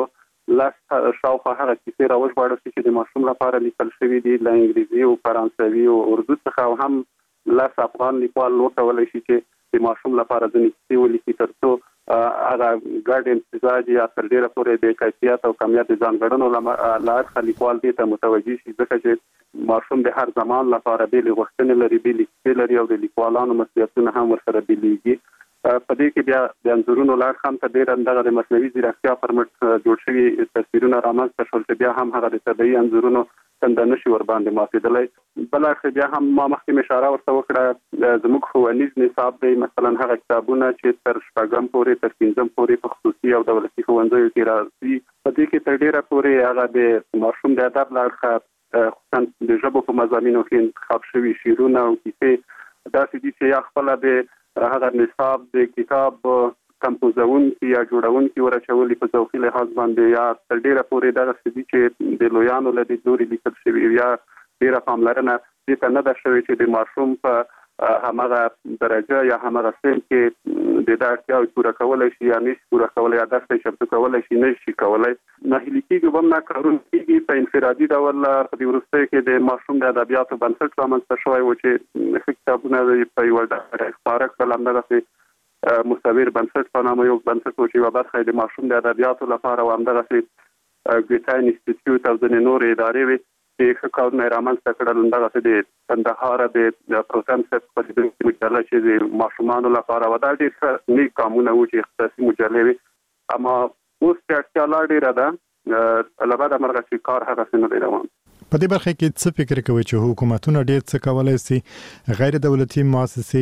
شاوخوا هغه کیسې راوژباړل شي چې د ماشوم لپاره لیکل شوي دي له انګریزي او فرانسوي او اردو څخه، او هم 10 افغان لیکوال وکولی شي چې د ماشوم لپاره ځینې کیسې ولیکي تر څو هغه ګډ امتزاج یا تر ډیره پورې د کیفیت او کمیت د ځانګړنو له اړخه لیکوال دې ته متوجه شي، ځکه چې ماشوم د هر زمان لپاره بېلې غوښتنې لري، بېلې کیسې لري او د لیکوالانو مسؤلیتونه هم ورسره بېلېږي. په دې کې بیا د انځورونو له اړخه هم تر ډېره دغه د مصنوعي ځیرکتیا پر مټ جوړ شوي تصویرونه رامنځته شول چې بیا هم هغه د طبیعي انځورونو څنډه نشي ورباندې ماتېدلی. بل اړخ بیا هم ما مخکې مې اشاره ورته وکړه، زموږ ښوونیز نصاب دی مثلا هغه کتابونه چې تر 6 پورې تر 5 پورې په خصوصي او دولتي ښوونځیو کې راځي. په دې کې تر ډېره پورې هغه د ماشوم د ادب له اړخه خصوصا د ژبو په مضامینو کې انتخاب شوي شعرونه او کیسې داسې دي چې یا خپله د هغه نصاب د کتاب کمپوزونکي یا جوړونکي ورچولي په ذوقي لحاظ باندې، یا تر ډېره پورې دغسې دي چې د لویانو له لیدلوري لیکل شوي، یا ډېره پاملرنه دې ته نه ده شوې چې د ماشوم په همغه درجه یا همغه سن کې د دا اړتیاوې پوره کولی شي یا نشي پوره کولی، یا درس یې چمتو کولی شي نه شي کولی. ناهیلي کېږي به هم نه کارونه کېږي. په انفرادي ډول په دې وروستیو کې د ماشوم د ادبیاتو بنسټ رامنځته شوی و چې ښه کتابونه په یوه ډله خپاره کړل. همدغسې مصور بنسټ په نامه یو بنسټ و چې یوه برخه یې د ماشوم د ادبیاتو لپاره و. همدغسې ګیتا انسټیټیوټ او ځینې نورې ادارې وې چې ښه کارونه یې رامنځته کړل. همدغسې د کندهار د پروتم صاحب خپرېدونکې مجله چې د ماشومانو لپاره وه، دا ډېر ښه نیک کامونه وو چې اختصاصي مجلې وې. اما اوس چې اړتیا لا ډېره ده له بده مرغه چې کار هغسې نه دی روان. په دې برخه کې څه فکر کوي چې حکومتونه ډېر څه کولای شي غیر دولتي مؤسسې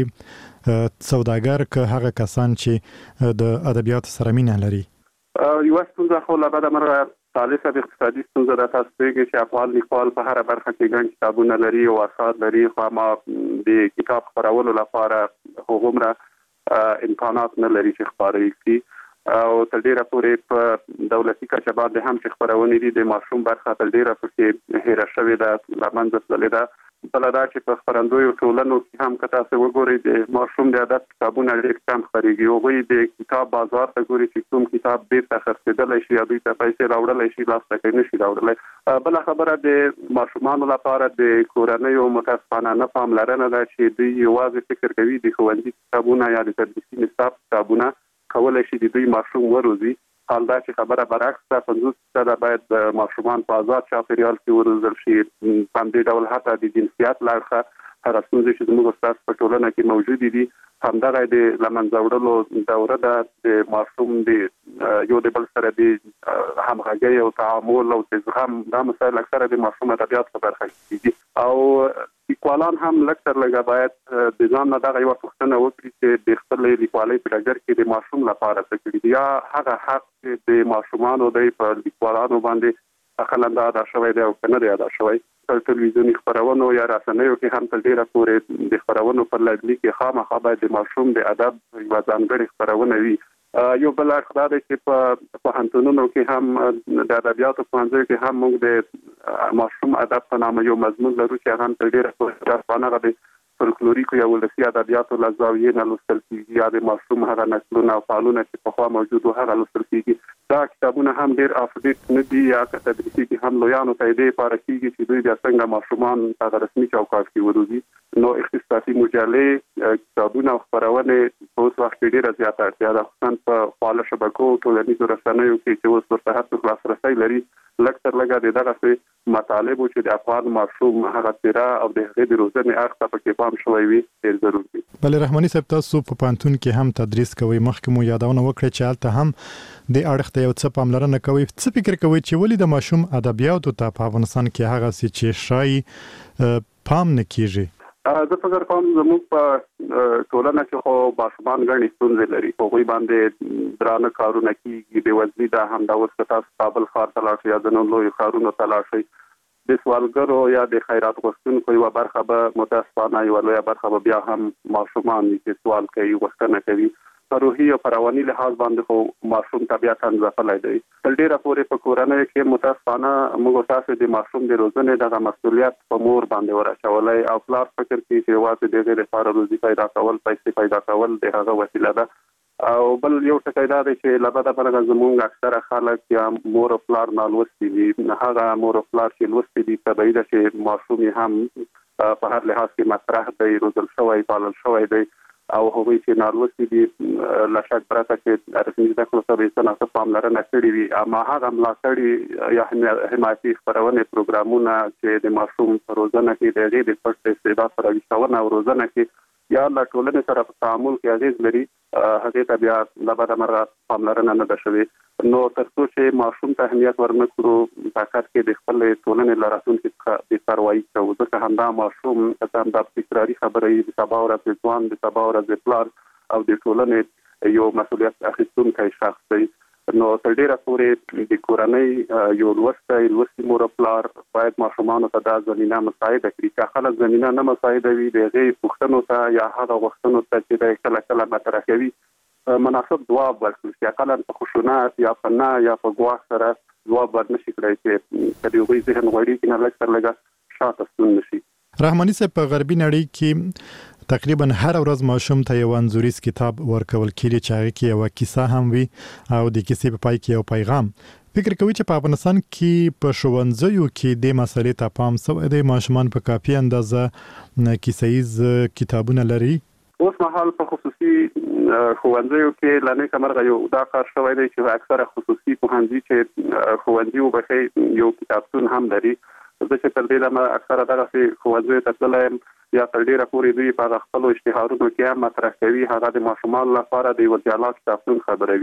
سوداګر که هغه کسان چې د ادبیات سره مینه لري؟ یو ستونزه خو لا بعد مرغه ثالثه د اقتصادي ستونزه د تاسو کې چې افغان لیکوال په هر برخه کې ګڼ کتابونه لري او اثار لري خو ما د کتاب خپرولو لپاره هغومره امکانات نه لري چې خپاره کړي او تر ډیره پورې په دولتي کچه باندې هم چې خپرونې دي د ماشوم برخه تر ډیره پورې هېره شوې ده لمنځه تللې ده. بل دا چې په خپرندویو ټولنو کې هم که تاسو وګورئ د ماشوم د ادب کتابونه ډېر کم خپرېږي. هغوی د کتاب بازار ته ګوري چې کوم کتاب بیرته خرڅېدلی شي یا دوی ته پیسې راوړلی شي لاسته کې نه شي راوړلی. بله خبره د ماشومانو لپاره د کورنیو متاسفانه نه پاملرنه ده چې دوی یوازې فکر کوي د ښوونځي کتابونه یا د تدریسي نصاب کتابونه کولی شي د دوی ماشوم وروزي. حال دا چې خبره برعکس ده 50% باید ماشومان په آزاد چاپیریال کې وروزل شي. په همدې ډول حتی د جنسیت له اړخه هغه ستونزې چې زموږ ستاسو په ټولنه کې موجودې دي همدغه د له منځه وړلو دوره ده. د ماشوم د یو د بل سره د همغږۍ او تعامل او تزغم دا مسایل اکثره د ماشوم ادبیات په برخه کې دي او لیکوالان هم لږ تر لږه باید د ځان نه دغه یوه پوښتنه وکړي چې د خپلې لیکوالۍ په ډګر کې د ماشوم لپاره څه کړي دي یا هغه حق چې د ماشومانو دی په لیکوالانو باندې اقلا ادا شوی دی او که نه دی ادا شوی. په تلویزیوني خپرونو یا رسنیو کې هم تر ډیره پورې د خپرونو پر لړلي کې خامخا باید د ماشوم د ادب یوه ځانګړې خپرونه وي. یو بل اړخ دا دی چې په پوهنتونونو کې هم د ادبیاتو پوهنځیو کې هم موږ د ماشوم ادب په نامه یو مضمون لرو چې هغه هم تر ډیره پورې هغه د فولکلوریکو یا ولسي ادبیاتو له زاویې نه لوستل کېږي یا د ماشوم هغه نسلونه او فعلونه چې پخوا موجود وو هغه لوستل کېږي. دا کتابونه هم ډېر اپډیټ نه دي یا که تدریسي کې هم لویانو ته دې لپاره کېږي چې دوی بیا څنګه ماشومان هغه رسمي چوکاټ کې وروزي. نو اختصاصي مجلې کتابونه او خپرونې په اوس وخت کې ډېره زیاته اړتیا ده خصوصا په خواله شبکو ټولنیزو رسنیو کې چې اوس ورته هر څوک لاسرسی لري. لږ تر لږه د دغسې مطالبو چې د افغان ماشوم هغه څېره او د هغې د روزنې اړخ ته پکې پام شوی وي ډېر ضرور دي. بله رحماني صاحب تاسو په پوهنتون کې هم تدریس کوئ مخکې مو یادونه وکړه چې هلته هم د اړخ ته یو څه پاملرنه کوئ. څه فکر کوئ چې ولې د ماشوم ادبیاتو ته په افغانستان کې هغسې چې ښایي پام نه کېږي؟ زه فکر کوم زموږ په ټولنه کې خو ماشومان ګڼې ستونزې لري. په هغوی باندې درانه کارونه کېږي. بېوزلي ده. همدا اوس که تاسو کابل ښار ته لاړ شئ یا د نورو لویو ښارونو ته لاړ شئ د سوالګرو یا د خیرات غوښتونکو یوه برخه به متاسفانه یوه لویه برخه به بیا هم ماشومان وي چې سوال کوي غوښتنه کوي. په روحي او په رواني لحاظ باندې خو ماشوم طبیعتا ځپلی دی. تر ډېره پورې په کورنیو کې متاسفانه موږ تاسو د ماشوم د روزنې دغه مسؤلیت په مور باندې ورچولی او پلار فکر کوي چې یوازې د هغې لپاره روزي پیدا کول پیسې پیدا کول د هغه وسیله ده. او بل یو ټکی دا دی چې له بده مرغه زموږ اکثره خلک یا مور او پلار نالوستي دي. هغه مور او پلار چې لوستي دي طبیعي ده چې ماشوم یې هم په هر لحاظ کې مطرح دی روزل شوی پالل شوی دی او هغوی چې نالوستي دي له شک پرته چې رسمي زده کړو ته به یې څه ناڅه پاملرنه کړې وي اما هغه ملاتړي یا حمایتي خپرونې پروګرامونه چې د ماشوم په روزنه کې د هغې د پټ استعداد سره ویښتونه او روزنه کې یا له ټولنې سره په تعامل کې اغېز لري هغې ته بیا له بده مرغه پاملرنه نه ده شوې. نو تر څو چې ماشوم ته اهمیت ورنه کړو په حقیقت کې د خپلې ټولنې له راتلونکي څخه بېپروایي کوو ځکه همدا ماشوم که هم دا تکراري خبره وي د سبا ورځې ځوان د سبا ورځې پلار او د ټولنې یو مسؤلیت اخیستونکی شخص دی. نو تر ډېره پورې د کورنۍ یو لوستي مور او پلار باید ماشومانو ته دا زمینه مساعده کړي. که خلک زمینه نه مساعده وي د هغې پوښتنو ته یا هغه غوښتنو ته چې دی کله کله مطرح کوي مناسب ځواب ورکړي چې اقلا په خشونت یا په نه یا په ګواښ سره ځواب ورنشي کړی چې که د هغوی ذهن غوړي کې نه لږ تر لږه شاته ستون نه شي. رحماني صاحب په غربي نړۍ کې تقریبا هر ورځ ماشوم ته یو انځوریز کتاب ورکول کېږي چې هغه کې یو کیسه هم وي او د کیسې په پای کې یو پیغام. فکر کوي چې په افغانستان کې په ښوونځیو کې د مسلې ته پام شوی دی؟ ماشومان په کافي اندازه کیسهییز کتابونه لري؟ اوس مهال په خصوصي ښوونځیو کې له نیکه مرغه یو دا کار شوی دی چې اکثره خصوصي پوهنځي چې ښوونځي وبښئ یو کتابتون هم لري. زه چې تر دې دمه اکثره دغسې ښوونځیو ته تللی یم یا تر ډېره پورې دوی په هغه خپلو اشتهارونو کې هم مطرح کوي هغه د ماشومانو لپاره د یوه جلا کتابتون خبروي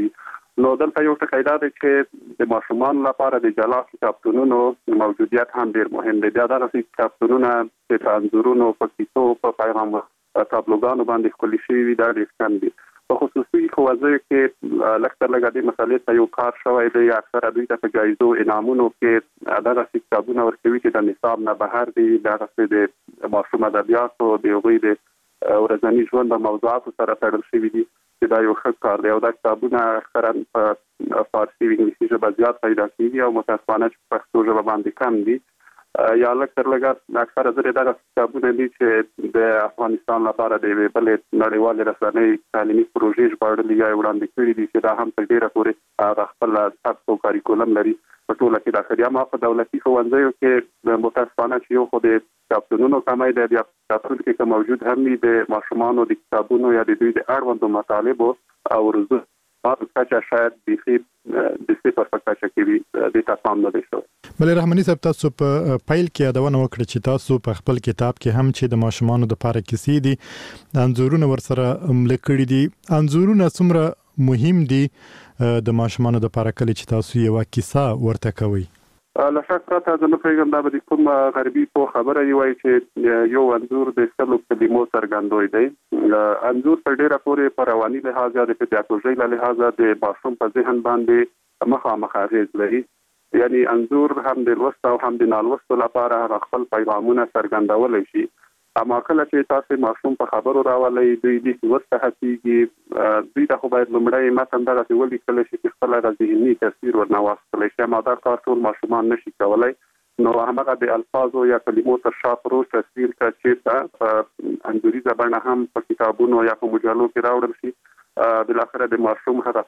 نو دلته یو ټکی دا دی چې د ماشومان لپاره د جلا کتابتونونو موجودیت هم ډیر مهم دی. دا دغه کتابتونونه چې انځورونو په کیسو په پیغام تابلوګانو باندې ښکلي شوي دا ډیر کم دي. په خصوصي ښوونځیو کې لکه لږه د مسلې ته یو کار شوی دی. اکثره دوی ته په جایزو انعامونو کې دغه کتابونه ورکوي چې د نصاب نه بهر دي. دغه د ماشوم ادبیاتو د هغوی د ورځني ژوند د موضوعاتو سره تړل شوي دي چې دا یو ښه کار دی. او دا کتابونه اکثرا په فارسي او انګلیسي ژبه زیات پیدا کېږي او متاسفانه چې په پښتو ژبه باندې کم دي. یا لږ تر لږه اکثره ځلې دغه کتابونه دي چې د افغانستان لپاره د یوې بلې نړیوالې رسنۍ تعلیمي پروژې ژباړلي یا وړاندې کړي دي چې دا هم په ډېره پورې هغه خپل سبک او کاریکولم لري په ټوله کې داخلي. اما په دولتي ښوونځیو کې متاسفانه چې یو خو د کتابتونونو کمی دی، بیا کتابتون کې که موجود هم وي د ماشومانو د کتابونو یا د دوی د اړوندو مطالبو او روزو کچه شاید بیخي د صفر په کچه کې وي د تفاهم نه دی شوی. بلې رحماني صاحب تاسو په پیل کې یادونه وکړه چې تاسو په خپل کتاب کې هم چې د ماشومانو د لپاره کیسې دي انځورونه ورسره ملکړي دي. انځورونه څومره مهم دي د ماشومانو د لپاره کله چې تاسو یو کیسه ورته کوي؟ له شک پرته زه نه پوهېږم دا به د کوم غربي په خبره وي چې یو انځور د سلو کلمو څرګندوی دی. انځور په ډېره پورې په رواني لحاظ یا د پیداګوژۍ له لحاظه د ماشوم په ذهن باندې مخامخ اغېز لري. یعنی انځور هم د لوست او هم د نالوستو لپاره هغه خپل پیغامونه څرګندولی شي. اما کله چې تاسو ماشوم په خبرو راولئ دوی دې ورته هڅېږي دوی ته خو باید لومړی متن دغسې ولیکلی شي چې خپل هغه ذهني تصویر ورنه واخیستلی شي. اما دا کار ټول ماشومان نشي کولی. نو همغه د الفاظو یا کلمو تر شا پروت تصویر که چېرته په انځوریزه بڼه هم په کتابونو یا په مجلو کې راوړل شي بالاخره د ماشوم هغه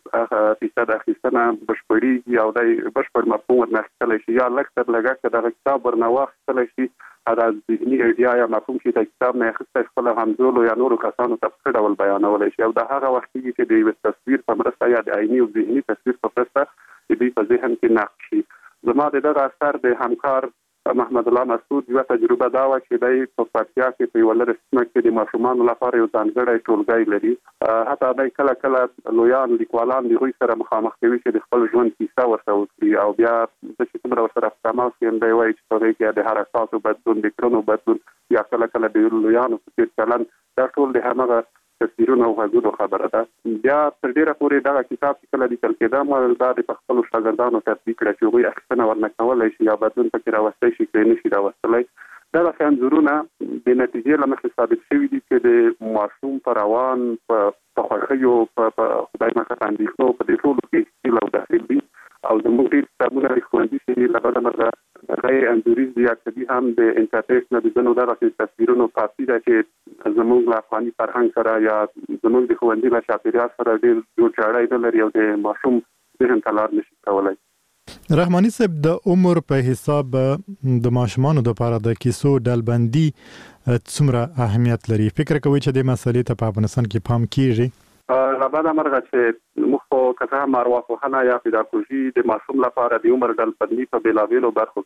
50% اخیستنه بشپړېږي او دی بشپړ مفهوم ورنه اخیستلی شي. یا لږ تر لږه که دغه کتاب ورنه واخیستلی شي هغه ذهني ایډیا یا مفهوم چې د کتاب نه اخیستی خپله همزولو یا نورو کسانو ته په ښه ډول بیانولی شي. او د هغه وخت کېږي چې د یوه تصویر په مرسته یا د عیني او ذهني تصویر په مرسته د دوی په ذهن کې نقش شي. زما د دغه اثر د همکار محمد الله مسعود یوه تجربه دا وه چې دی په پکتیا کې په یوه لرې سیمه کې د ماشومانو لپاره یو ځانګړی ټولګی لري. حتی دی کله کله لویان لیکوالان د هغوی سره مخامخ کوي چې د خپل ژوند کیسه ورته وکړي او بیا زه چې څومره ورسره په تماس کې یم دی وایي چې په هغې کې د حرکاتو بدلون د کړنو بدلون یا کله کله د لویانو په څېر چلند دا ټول د همغه تصویرونو او غږونو خبره ده. بیا تر ډېره پورې دغه کتاب چې کله لیکل کېده دا د په خپلو شاګردانو تطبیق کړه چې هغوی اخیستنه ورنه کولی شي یا بدلون پکې راوستی شي که یې نشي راوستلی. دغسې انځورونه د نتیجې له مخې ثابت شوي دي چې د ماشوم په روان په خوښیو په خدای ناکړه اندېښنو په دې ټولو کې ښکیل او داخل دي. او زموږ ډېر کتابونه د ښوونځي چې له بده مرغه غیر انځوریز دي یا کدي هم د انټرنیټ نه د ځینو دغسې تصویرونو کافي ده چې زموږ له افغاني فرهنګ سره یا زموږ د ښوونځي له چاپېریال سره ډېر جوړ جاړی نه لري او د ماشوم ذهن ته لار نشي کولی. رحماني صاحب د عمر په حساب د ماشومانو لپاره د کیسو ډلبندي څومره اهمیت لري؟ فکر کوئ چې د مسلې ته په افغانستان کې پام کیږي؟ له بده مرغه چې موږ خو که څه هم ارواپوهنه یا پیداګوژي د ماشوم لپاره د عمر ډلبندي په بېلابېلو برخو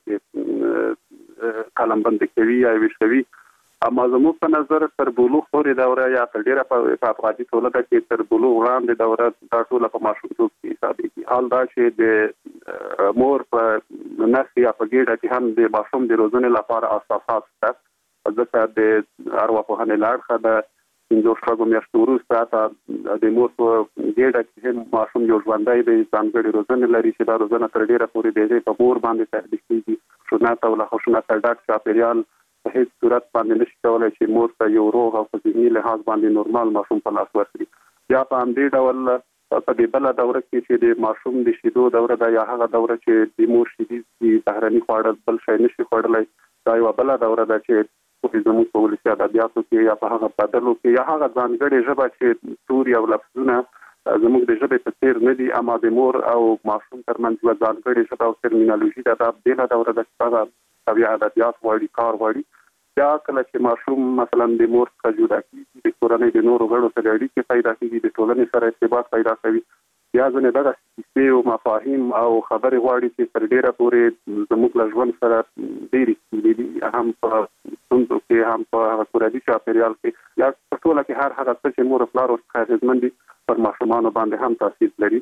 کې قلمبندي کوي یا ویشوي. اما زموږ په نظر تر بلوغ پورې دوره یا تر ډېره په افغاني ټولنه کې تر بلوغ وړاندې دوره دا ټوله په ماشومتوب کې حسابېږي. حال دا چې د مور په نس یا په ګېډه کې هم د ماشوم د روزنې لپاره اساسات شته. ځکه د ارواپوهنې له اړخه د 5 میاشتو وروسته د مور په ګېډه کې هم ماشوم یو ژوندی دی ځانګړې روزنې لري چې دا روزنه تر ډېره پورې د هغې په مور باندې تطبیق کېږي. خشونت او له خشونته ډک چاپېریال په هیڅ صورت باندې نشي کولی چې مور ته یو روغ او په ذهني لحاظ باندې نورمال ماشوم په لاس ورکړي. بیا په همدې ډول په دې بله دوره کې چې د ماشوم د شیدو دوره ده یا هغه دوره چې د مور شیدې دي بهرني خواړه بل شی نشي خوړلی دا یوه بله دوره ده چې زموږ په ولسي ادبیاتو کې یا په هغه بدلو کې یا هغه ځانګړې ژبه چې توري او لفظونه زموږ د ژبې په څېر نه دي اما د مور او ماشوم ترمنځ یوه ځانګړې ژبه او ترمینالوژي ده دا بېله دوره ده چې هغه طبیعي ادبیات غواړي کار غواړي. بیا کله چې ماشوم مثلا د مور څخه جدا کېږي د کورنۍ د نورو غړو سره اړیکې پیدا کېږي د ټولنې سره ارتباط پیدا کوي بیا ځینې دغه کیسې او مفاهیم او خبرې غواړي چې تر ډېره پورې زموږ له ژوند سره ډېرې ستونزې دي هم په ستونزو کې هم په هغه کورني چاپېریال کې یا په ټوله کې هر هغه څه چې مور او پلار ورڅخه اغېزمن دي پر ماشومانو باندې هم تاثیر لري.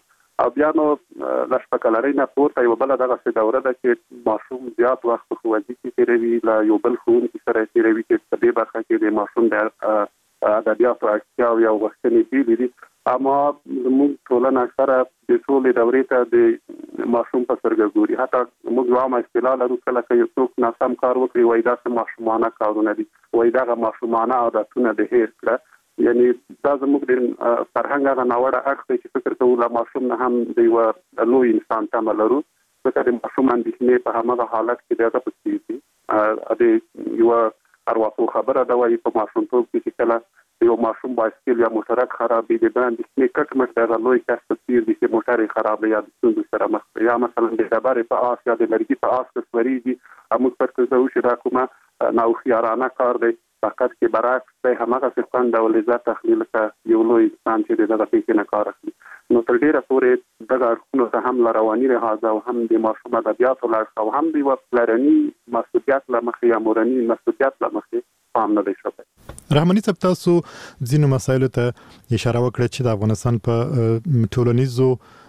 او بیا نو له شپږ کلنۍ نه پورته یوه بله دغسې دوره ده چې ماشوم زیات وخت په ښوونځي کې تېروي، له یو بل ښوونکي سره یې تېروي چې په دې برخه کې د ماشوم د ادبیاتو اړتیاوې او غوښتنې بېلې دي. اما زموږ ټولنه اکثره د ټولې دورې ته د ماشوم په سترګه ګوري. حتی موږ یوه عامه اصطلاح لرو، کله که یو څوک ناسم کار وکړي وایي دا څه ماشومانه کارونه دي، وایي دغه ماشومانه عادتونه د هېر کړه. یعنی دا زموږ د فرهنګ هغه ناوړه اړخ دی چې فکر کوو له ماشوم نه هم د یوه لوی انسان تمه لرو، ځکه د ماشوم اندېښنې په همغه حالت کې د هغه په څېر دي. د یوه ارواپوه خبره ده، وایي په ماشومتوب کې چې کله یو ماشوم بایسکل یا موټرک خرابوي د ده اندېښنې کټ مټ د هغه لوی کس په څېر دي چې موټر یې خراب دی یا د ستونزو سره مخ دی، یا مثلا د ډبرې په آس یا د لرګي په آس که سورېږي موږ فکر کوو چې دا کومه ناهوښیارانه کار دی، فقط کې برعکس دی همغسې خوند او لذت اخلي لکه یو لوی انسان چې د دغه پیښې نه کار اخلي. نو تر ډېره پورې دغه اړخونو ته هم له رواني لحاظه او هم د ماشوم ادبیاتو له اړخه او هم د یوه پلرني مسؤلیت له مخې یا مورني مسؤلیت له مخې پام نه دی شوی. رحماني صاحب، تاسو ځینو مسایلو ته اشاره وکړه چې د افغانستان په ټولنیزو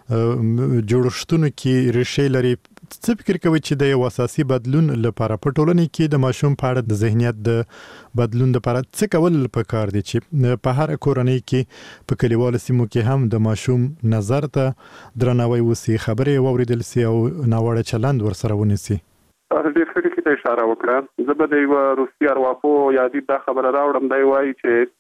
جوړښتونو کې ریښې لري. څه فکر کوئ چې د یو اساسي بدلون لپاره په ټولنه کې د ماشوم په اړه د ذهنیت د بدلون لپاره څه کول پکار دي چې په هر کورنۍ کې په کلیوالو سیمو کې هم د ماشوم نظر ته درناوی وسی، خبرې واوریدل سي او ناوړه چلند ورسره ونیسي؟ ډېر ښه ټکي ته اشاره وکړه. زه به د یوه روسي ارواپوه یادي دا خبره راوړم. دی وایي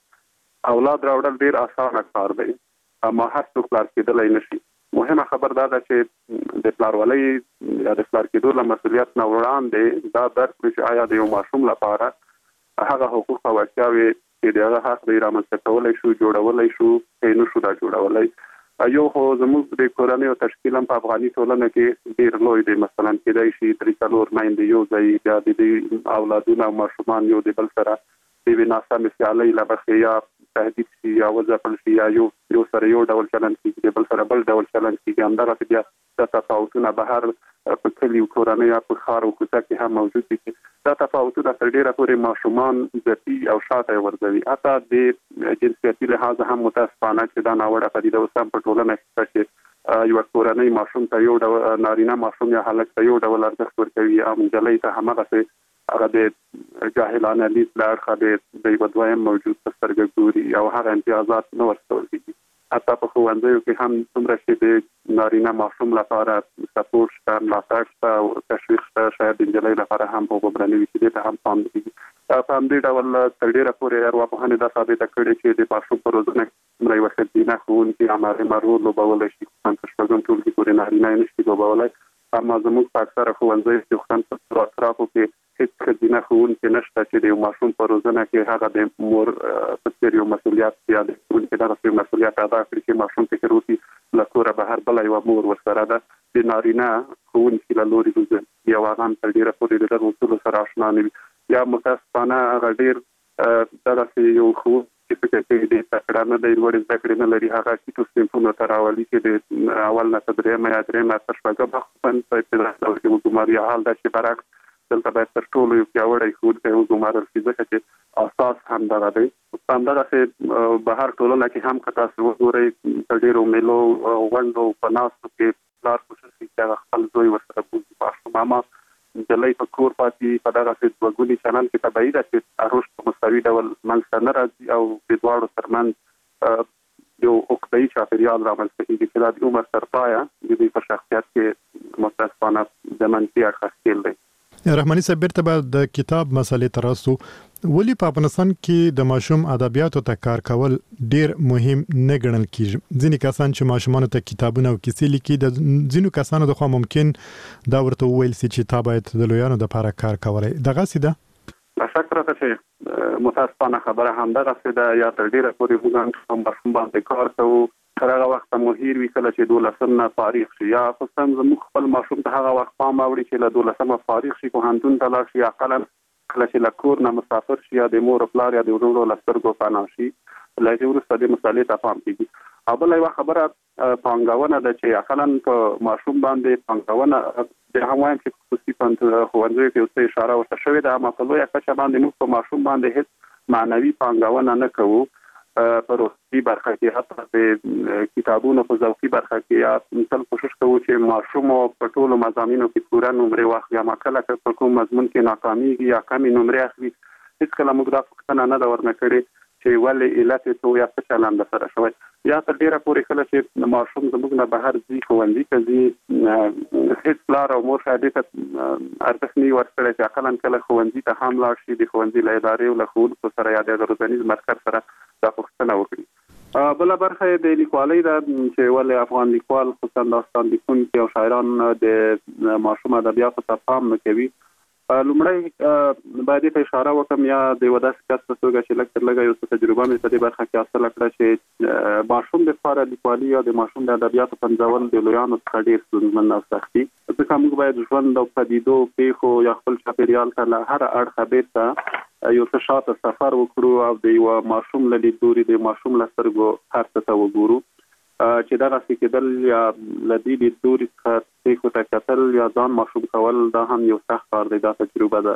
چې اولاد راوړل ډېر اسانه کار دی، اما هر څوک پلار کېدلی نه شي. مهمه خبر دا ده چې د پلارولۍ یا د پلار کېدو له مسؤلیت نه وړاندې دا درک کړو چې آیا د یو ماشوم لپاره هغه حقوق او اړتیاوې چې د هغه حق دی رامنځته کولی شو، جوړولی شو، که نه شو دا جوړولی. یو خو زموږ د کورنیو تشکیل هم په افغاني ټولنه کې ډېر لوی دی. مثلا کېدای شي 3-4 میندې یو ځای، بیا د دې اولادونه او ماشومان یو د بل سره د یوې ناسمې سیالۍ له مخې یا تهدید شي یا وځپل شي یا یو سره یو ډول چلند کېږي، د بل سره بل ډول چلند کېږي. همدغسې بیا دا تفاوتونه بهر په کلي او کورنۍ یا په ښار او کوڅه کې هم موجود دي. دا تفاوتونه تر ډېره پورې ماشومان ځپي او شاته یې ورځوي. حتی د جنسیتي لحاظه هم متاسفانه چې دا ناوړه پدیده اوس هم په ټولنه کې چې یوه کورنۍ ماشوم ته یو ډول، نارینه ماشوم یا هلک ته یو ډول ارزښت ورکوي او نجلۍ ته همغسې هغه د جاهلانه لید له اړخه د یوه دویم موجود په سترګه ګوري او هغه امتیازات نه ورکول کېږي. حتی په ښوونځیو کې هم څومره چې د نارینه ماشوم لپاره سپورټ شته، ملاتړ شته او تشویق شته، شاید د نجلۍ لپاره هم هغو برنوي چې دې ته هم پام کېږي. په همدې ډول تر ډېره پورې ارواپوهنې دا ثابته کړې چې د ماشوم په روزنه کې یوه ښځینه ښوونکي هماغې رول لوبولی شي. خصوصا په شپږم ټولګي پورې نارینه یې نه شي لوبولی. اما زموږ په اکثره ښوونځیو کې خصوصا په اطرافو کې هېڅ ښځینه ښوونکي نشته چې د یو ماشوم په روزنه کې هغه د مور په څېر یو مسؤلیت یا د ښوونکي دغسې یو مسؤلیت ادا کړي چې ماشوم فکر وکړي له کوره بهر بله یوه مور ورسره ده. د نارینه ښوونکي له لورې روزل یا هغه هم تر ډېره پورې د دغو اصولو سره اشنا نه وي. یا متاسفانه هغه ډېر دغسې یو ښوونکي چې فکر کوي ډېر تکړه نه دی، لوړې زده کړې نه لري، هغه ټیټو صنفونو ته راولي چې د اول نه تر درېیمه یا درېیمه تر شپږمه خصوصا په ابتدایي دور کې وګماري. حال دا چې برعکس دلته باید تر ټولو یو پیاوړی ښوونکی وګمارل شي، ځکه چې اساس هم دغه دی. همدغسې بهر ټولنه کې هم که تاسو وګورئ په ډېرو میلو غونډو په ناستو کې پلار کوشش کوي چې هغه خپل زوی ورسره بوځي ماشوم. اما نجلۍ په کور پاتې په دغسې دوهګوني چلند کې طبیعي ده چې رشد په مستوي ډول منځته نه راځي او د دواړو ترمنځ یو عقده‌یي چاپېریال رامنځته کېږي چې دا د عمر تر پایه د دوی په شخصیت کې متاسفانه د منفي اړخه ښکېل دی. رحماني صاحب، بیرته به د کتاب مسلې ته راسو. ولې په افغانستان کې د ماشوم ادبیاتو ته کار کول ډیر مهم نه ګڼل کیږي؟ ځینې کسان چې ماشومانو ته کتابونه او کیسې لیکي، د ځینو کسانو د خوا ممکن دا ورته وویل سي چې تا باید د لویانو لپاره کار کولای. دغسې ده؟ شک راته چې متاسفانه خبره همدغسې ده. یا تر ډېره پورې موږ هم ماشوم باندې کار کوو تر هغه وخته مو هیر وي کله چې 12 نه فارغ شي، یا خصوصا زموږ خپل ماشوم ته هغه وخت پام اوړي چې له 12 فارغ شي، پوهنتون ته لاړ شي، اقلا کله چې له کور نه مسافر شي یا د مور پلار یا د ورونو له سترګو پناه شي، له دې وروسته دې مسالې ته پام کېږي. او بله یوه خبره پانګونه ده چې اقلا په ماشوم باندې پانګونه د هم وایم چې خصوصي ښوونځیو کې اوس اشاره ورته شوې ده، اما په لویه کچه باندې موږ په ماشوم باندې هېڅ معنوي پانګونه نه کوو. په روحي برخه کې حتی د کتابونو په ذوقي برخه کې یا تل کوشش کوو چې ماشوم په ټولو مضامینو کې پوره نمرې واخلي یا کله په کوم مضمون کې ناکامېږي یا کمې نمرې اخلي هیڅکله موږ دا پوښتنه نه ده ورنه کړې چې ولې علت یې څه یا څه چلند سره شوی یا تر ډېره پورې کله چې ماشوم زموږ نه بهر ځي ښوونځي ته ځي هېڅ پلار او مور شاید دې ته ارزښت نه وي ورکړی چې اقلا کله ښوونځي ته هم لاړ شي د ښوونځي له ادارې او له ښوونکو سره یا د روزنیز مرکز سره دا پوښتنه وکړي. بله برخه د لیکوالۍ ده چې ولې افغان لیکوال خصوصا داستان لیکونکي او شاعران د ماشوم ادبیاتو ته پام نه کوي. لومړی باید ته اشاره وکړم یا د یو داسې کس په توګه چې لږ تر لږه یو څه تجربه مې په دې برخه کې حاصله کړه چې ماشوم لپاره لیکوالي یا د ماشوم د ادبیاتو پنځول د لویانو څخه ډېر ستونزمن او سخت دي ځکه موږ باید ژوند او پدیدو پیښو یا خپل چاپېریال ته له هر اړخه بیرته یو څه شاته سفر وکړو او د یو ماشوم له لیدلوري د ماشوم له سترګو هر څه ته وګورو چې دغسې کېدل یا له دې لیدلوري څخه پیښو ته کتل یا ځان ماشوم کول دا هم یو سخت کار دی. دا تجربه ده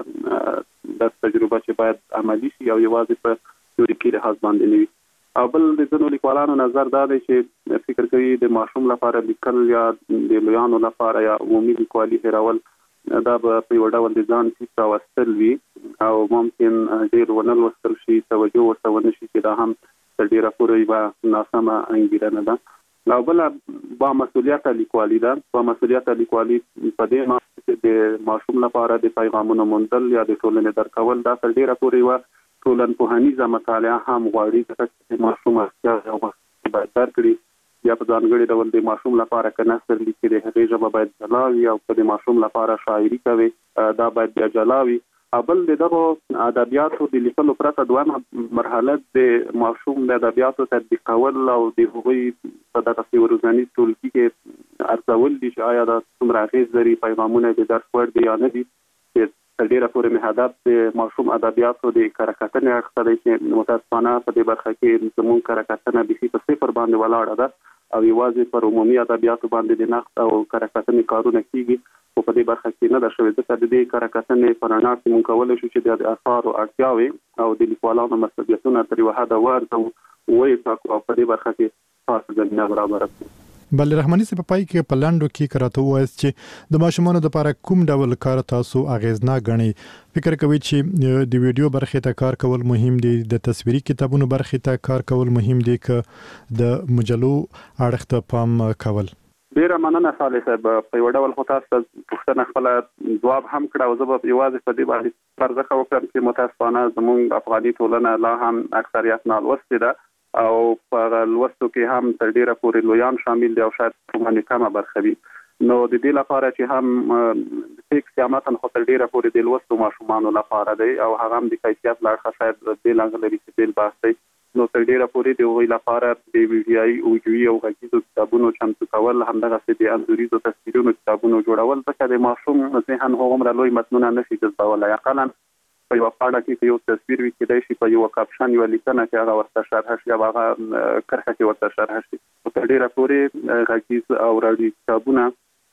دا تجربه چې باید عملي شي او یوازې په تیوریکي لحاظ باندې نه وي. او بل د ځینو لیکوالانو نظر دا دی چې فکر کوي د ماشوم لپاره لیکل یا د لویانو لپاره یا عمومي لیکوالي هېرول دا به په یو ډول د ځان فکر راوستل وي او ممکن ډېر ونه لوستل شي توجه ورته ونه شي چې دا هم تر ډېره پورې یوه ناسمه انګېرنه ده. او بله بامسؤلیته لیکوالي ده. بامسؤلیته لیکوالي په دې معنی چې د ماشوم لپاره د پیغامونو موندل یا د ټولنې درکول دا تر ډېره پورې یوه ټولنپوهنیزه مطالعه هم غواړي ځکه چې ماشوم اړتیا او وخت باید درکړي یا په ځانګړي ډول د ماشوم لپاره که نثر لیکي د هغې ژبه باید جلا وي او که د ماشوم لپاره شاعري کوي دا باید بیا جلا وي. بل د دغو ادبیاتو د لیکلو پرته دویمه مرحله د ماشوم د ادبیاتو تطبیق کول او د هغوی په دغسې روزنیز ټولګي کې ارزول دي چې آیا دا څومره اغېز لري پیغامونه د درس وړ دي یا نه دي. تر ډېره پورې مې هدف د ماشوم ادبیاتو د کره کتنې اړخ ته دی چې متاسفانه په دې برخه کې زموږ کره کتنه بیخي په صفر باندې ولاړه ده او یوازې پر عمومي ادبیاتو باندې د نقد او کره کتنې کارونه کېږي خو په دې برخه کې نه ده شوې ځکه د دې کره کتنې په رڼا کې موږ کولی شو چې د اثارو اړتیاوې او د لیکوالانو مسؤلیتونه تر یوه حده وارزو ویې ټاکو او په دې برخه کې خاصه زمینه برابره کړو. بل رحماني صاحب په پای کې په لاندو کې کراته وایي چې د ماشومانو لپاره کوم ډول کار تاسو اغیزناک غنئ؟ فکر کوي چې د ویډیو برخې ته کار کول مهم دي، د تصویري کتابونو برخې ته کار کول مهم دي، که د مجلو اړخ ته پام کول؟ ډېره مننه صالح صاحب. په یو ډول خو تاسو پوښتنه خپله ځواب هم کړه او زه به یوازې په دې باندې پرځخه وکړم چې متاسفانه زموږ افغاني ټولنه لا هم اکثریت نالوستې ده او په لوستو کې هم تر ډېره پورې لویان شامل دي او شاید کومه کمه برخه وي. نو د دې لپاره چې هم ټیکس یا متن خو تر ډېره پورې د لوستو ماشومانو لپاره دی او هغه هم د کیفیت له اړخه شاید بېل انګ لري چې بېل بحث دی. نو تر ډېره پورې د هغوی لپاره د ویډیایي اوډیوي او غږیزو کتابونو چمتو کول همدغسې د انځوریزو تصویرونو کتابونو جوړول ځکه د ماشوم ذهن هغومره لوی متنونه نشي جذبولی. اقلا په یوه پاڼه کې یو تصویر وي کېدای شي په یوه کاپشن یوه لیکنه کې هغه ورته شرحه شي او هغه کرښه کې ورته شرحه شي. خو تر ډېره پورې غږیز او راډیو کتابونه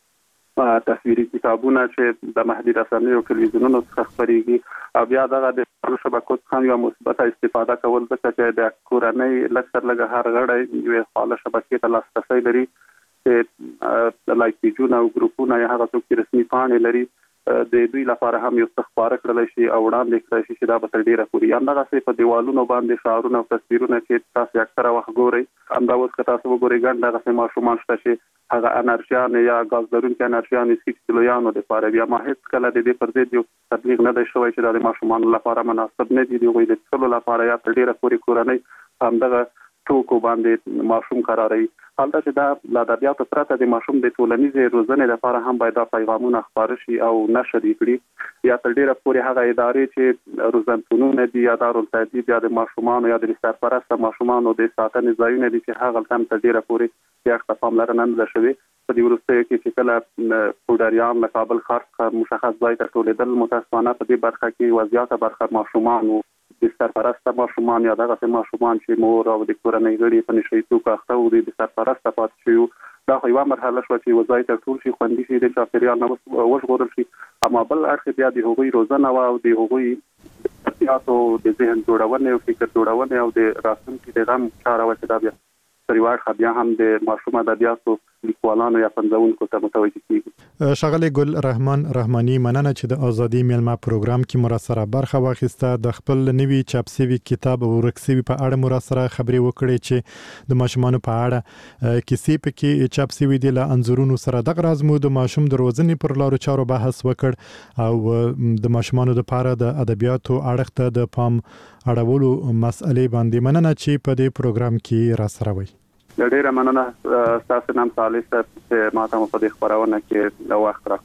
تصویري کتابونه چې د محدود رسنیو او تلویزیونونو څخه خپرېږي او بیا دغه د شبکو څخه هم یوه مثبته استفاده کول ځکه چې د کورنۍ لږ تر لږه هر غړی یوې فعاله شبکې ته لاسرسی لري چې لایک پیجونه او ګروپونه یا هغه څوک چې رسمي پاڼې لري د دوی لپاره هم یو څه خپاره کړلی شي او وړاندې کړی شي چې دا به تر ډېره پورې همدغسې په دیوالونو باندې شعارونه او تصویرونه چې تاسو اکثره وخت ګورئ همدا اوس که تاسو وګورئ ګڼ دغسې ماشومان شته چې هغه انرژیانې یا ګاز لرونکي انرژیانې څښي چې د لویانو دپاره وي. اما هېڅکله د دې پر ضد یو تبلیغ نه دی شوی چې دا د ماشومانو لپاره مناسب نه دي. د هغوی د څښلو لپاره یا تر ډېره پورې کورنۍ همدغه ټوکو باندې ماشوم قراروي. حالته چې دا له ادبیاتو پرته د ماشوم د ټولنیزې روزنې لپاره هم باید دا پیغامونه خپاره شي او نشر یې کړي یا تر ډېره پورې هغه ادارې چې روزنتونونه دي یا دارالتهذیب یا د ماشومانو یا د سرپرسته ماشومانو د ساتنې ځایونه دي چې هغه هم تر ډېره پورې بیا ورته پاملرنه نه ده شوې. په دې وروستیو کې چې کله پوډریان له کابل ښار څخه مشخص ځای ته ټولېدل متاسفانه په دې برخه کې یوه زیاته برخه ماشومان د سرپرسته ماشومان یا دغسې ماشومان چې مور او د کورنۍ غړي په نشه یي توکو اخته وو د سرپرسته پاتې شوي وو. دا خو یوه مرحله شوه چې یوه ځای ته ټول شي، خوندي شي، د چاپېریال نه وژغورل شي. اما بل اړخ بیا د هغوی روزنه وه او د هغوی ادبیاتو د ذهن جوړونې او فکر جوړونې او د راتلونکي د غم چاره وه چې دا بیا پریواړ بیا هم د ماشوم ادبیاتو لیکوالانو یا پنځونکو ته متوجه کیږي. ښاغلی ګل رحمان رحماني مننه چې د ازادي میلمه پروګرام کې مرسته برخه واخیسته. د خپل نوي چاپ شوي کتاب ورک شوي په اړه مرسته خبرې وکړې چې د ماشومانو په اړه کیسې پکې چاپ شوي دي له انځورونو سره. دغه راز مو د ماشوم د روزنې پر لارو چارو بحث وکړ او د ماشومانو لپاره د ادبیاتو اړخ ته د پام اړولو مسئلې باندې مننه چې په دې پروګرام کې را سره وي. ډیره مننه. تاسو نام صالح صاحب چې ما ته په دې خبرونه کې د وخت را